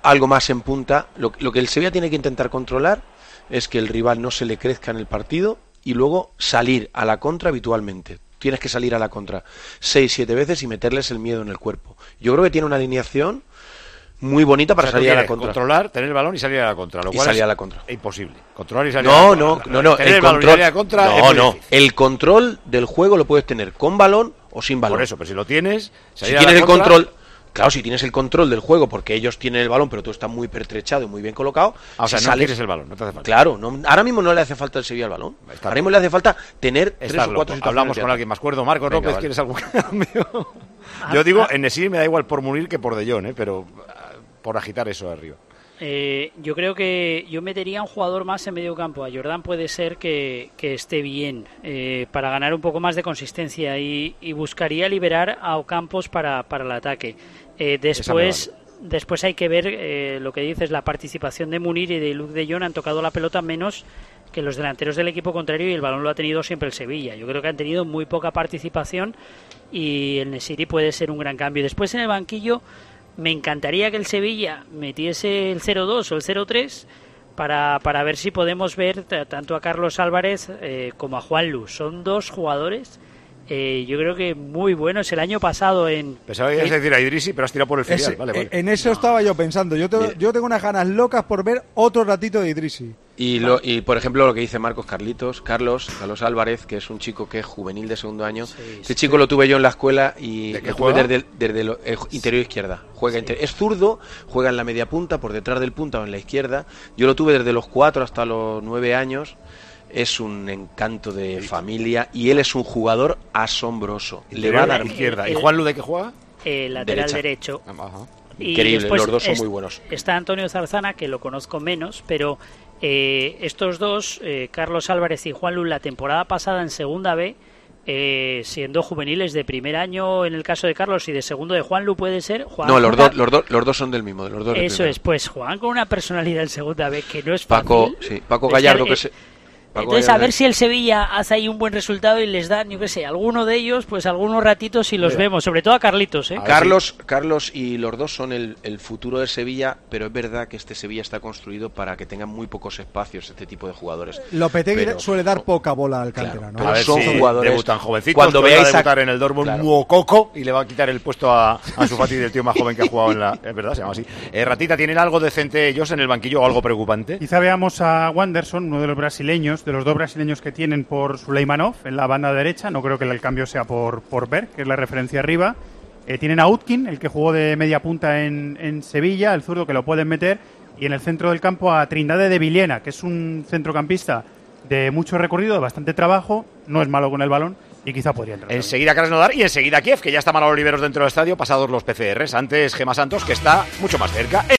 algo más en punta. Lo, lo que el Sevilla tiene que intentar controlar es que el rival no se le crezca en el partido y luego salir a la contra habitualmente. Tienes que salir a la contra seis, siete veces y meterles el miedo en el cuerpo. Yo creo que tiene una alineación muy bonita para o sea, salir a la contra. Controlar, tener el balón y salir a la contra. Lo y cual salir es a la contra. Imposible. Controlar y salir no, a la contra. No, no, no. Tener El, el balón control, y salir a la contra no, es muy no. difícil. El control del juego lo puedes tener con balón o sin balón. Por eso, pero si lo tienes, si tienes el contra... control, claro, si tienes el control del juego porque ellos tienen el balón, pero tú estás muy pertrechado y muy bien colocado. Ah, o sea, si no sales... quieres el balón, no te hace falta. Claro, no, ahora mismo no le hace falta el Sevilla al balón. Está ahora mismo le hace falta tener tres o cuatro situaciones. Hablamos con alguien más cuerdo. Marcos Venga, López, vale. ¿quieres algún cambio? Yo digo, en Nesiri me da igual por Munir que por De Jong, ¿eh? Pero por agitar eso de arriba. Eh, yo creo que yo metería a un jugador más en medio campo. A Jordán puede ser que, que esté bien eh, para ganar un poco más de consistencia y, y buscaría liberar a Ocampos para, para el ataque. Eh, después, vale. después hay que ver eh, lo que dices, la participación de Munir y de Luke de Jong. Han tocado la pelota menos que los delanteros del equipo contrario y el balón lo ha tenido siempre el Sevilla. Yo creo que han tenido muy poca participación y el Nesiri puede ser un gran cambio. Después en el banquillo me encantaría que el Sevilla metiese el cero dos o el cero tres para, para ver si podemos ver t- tanto a Carlos Álvarez eh, como a Juanlu. Son dos jugadores, eh, yo creo que muy buenos. El año pasado en... Pensaba que ibas a decir a Idrisi, pero has tirado por el filial. Ese, vale, vale. En eso no. estaba yo pensando. Yo, te, yo tengo unas ganas locas por ver otro ratito de Idrisi. Y, lo, y por ejemplo lo que dice Marcos Carlitos, Carlos, Carlos Álvarez, que es un chico que es juvenil de segundo año. Sí, este sí. chico lo tuve yo en la escuela y lo tuve desde, desde el eh, interior izquierda. Juega sí. inter, es zurdo, juega en la media punta, por detrás del punta o en la izquierda. Yo lo tuve desde los cuatro hasta los nueve años. Es un encanto de sí. familia y él es un jugador asombroso. Le va a dar izquierda. ¿Y Juanlu de qué juega? Eh, lateral Derecha. derecho. Ajá. Increíble, los dos son es, muy buenos. Está Antonio Zarzana, que lo conozco menos, pero eh, estos dos, eh, Carlos Álvarez y Juanlu, la temporada pasada en Segunda B, eh, siendo juveniles de primer año en el caso de Carlos y de segundo de Juanlu, puede ser. Juan no, los, do, los, do, los dos son del mismo. Los dos Eso es, pues juegan con una personalidad en Segunda B que no es fácil. Paco, sí, Paco Gallardo, que se... Paco Entonces, Gallardo. A ver si el Sevilla hace ahí un buen resultado y les dan, yo qué sé, alguno de ellos, pues algunos ratitos y los Mira. vemos, sobre todo a Carlitos. ¿eh? A Carlos, sí. Carlos y los dos son el, el futuro de Sevilla, pero es verdad que este Sevilla está construido para que tengan muy pocos espacios este tipo de jugadores. Lopetegui pero, suele dar poca bola al cantera, claro, ¿no? A ver son si jugadores debutan jovencitos, cuando veáis a debutar en el Dortmund claro. Muococo y le va a quitar el puesto a, a su Fati del tío más joven que ha jugado en la... Es verdad, se llama así. Eh, Ratita, ¿tienen algo decente ellos en el banquillo o algo preocupante? Quizá veamos a Wanderson, uno de los brasileños, de los dos brasileños que tienen por Suleimanov en la banda derecha. No creo que el cambio sea por, por Berg, que es la referencia arriba. Eh, tienen a Utkin, el que jugó de media punta en, en Sevilla, el zurdo que lo pueden meter. Y en el centro del campo a Trindade de Villena, que es un centrocampista de mucho recorrido, de bastante trabajo, no es malo con el balón y quizá podría entrar. Enseguida Krasnodar y enseguida Kiev, que ya está Manolo Oliveros dentro del estadio, pasados los P C Rs. Antes Gemma Santos, que está mucho más cerca.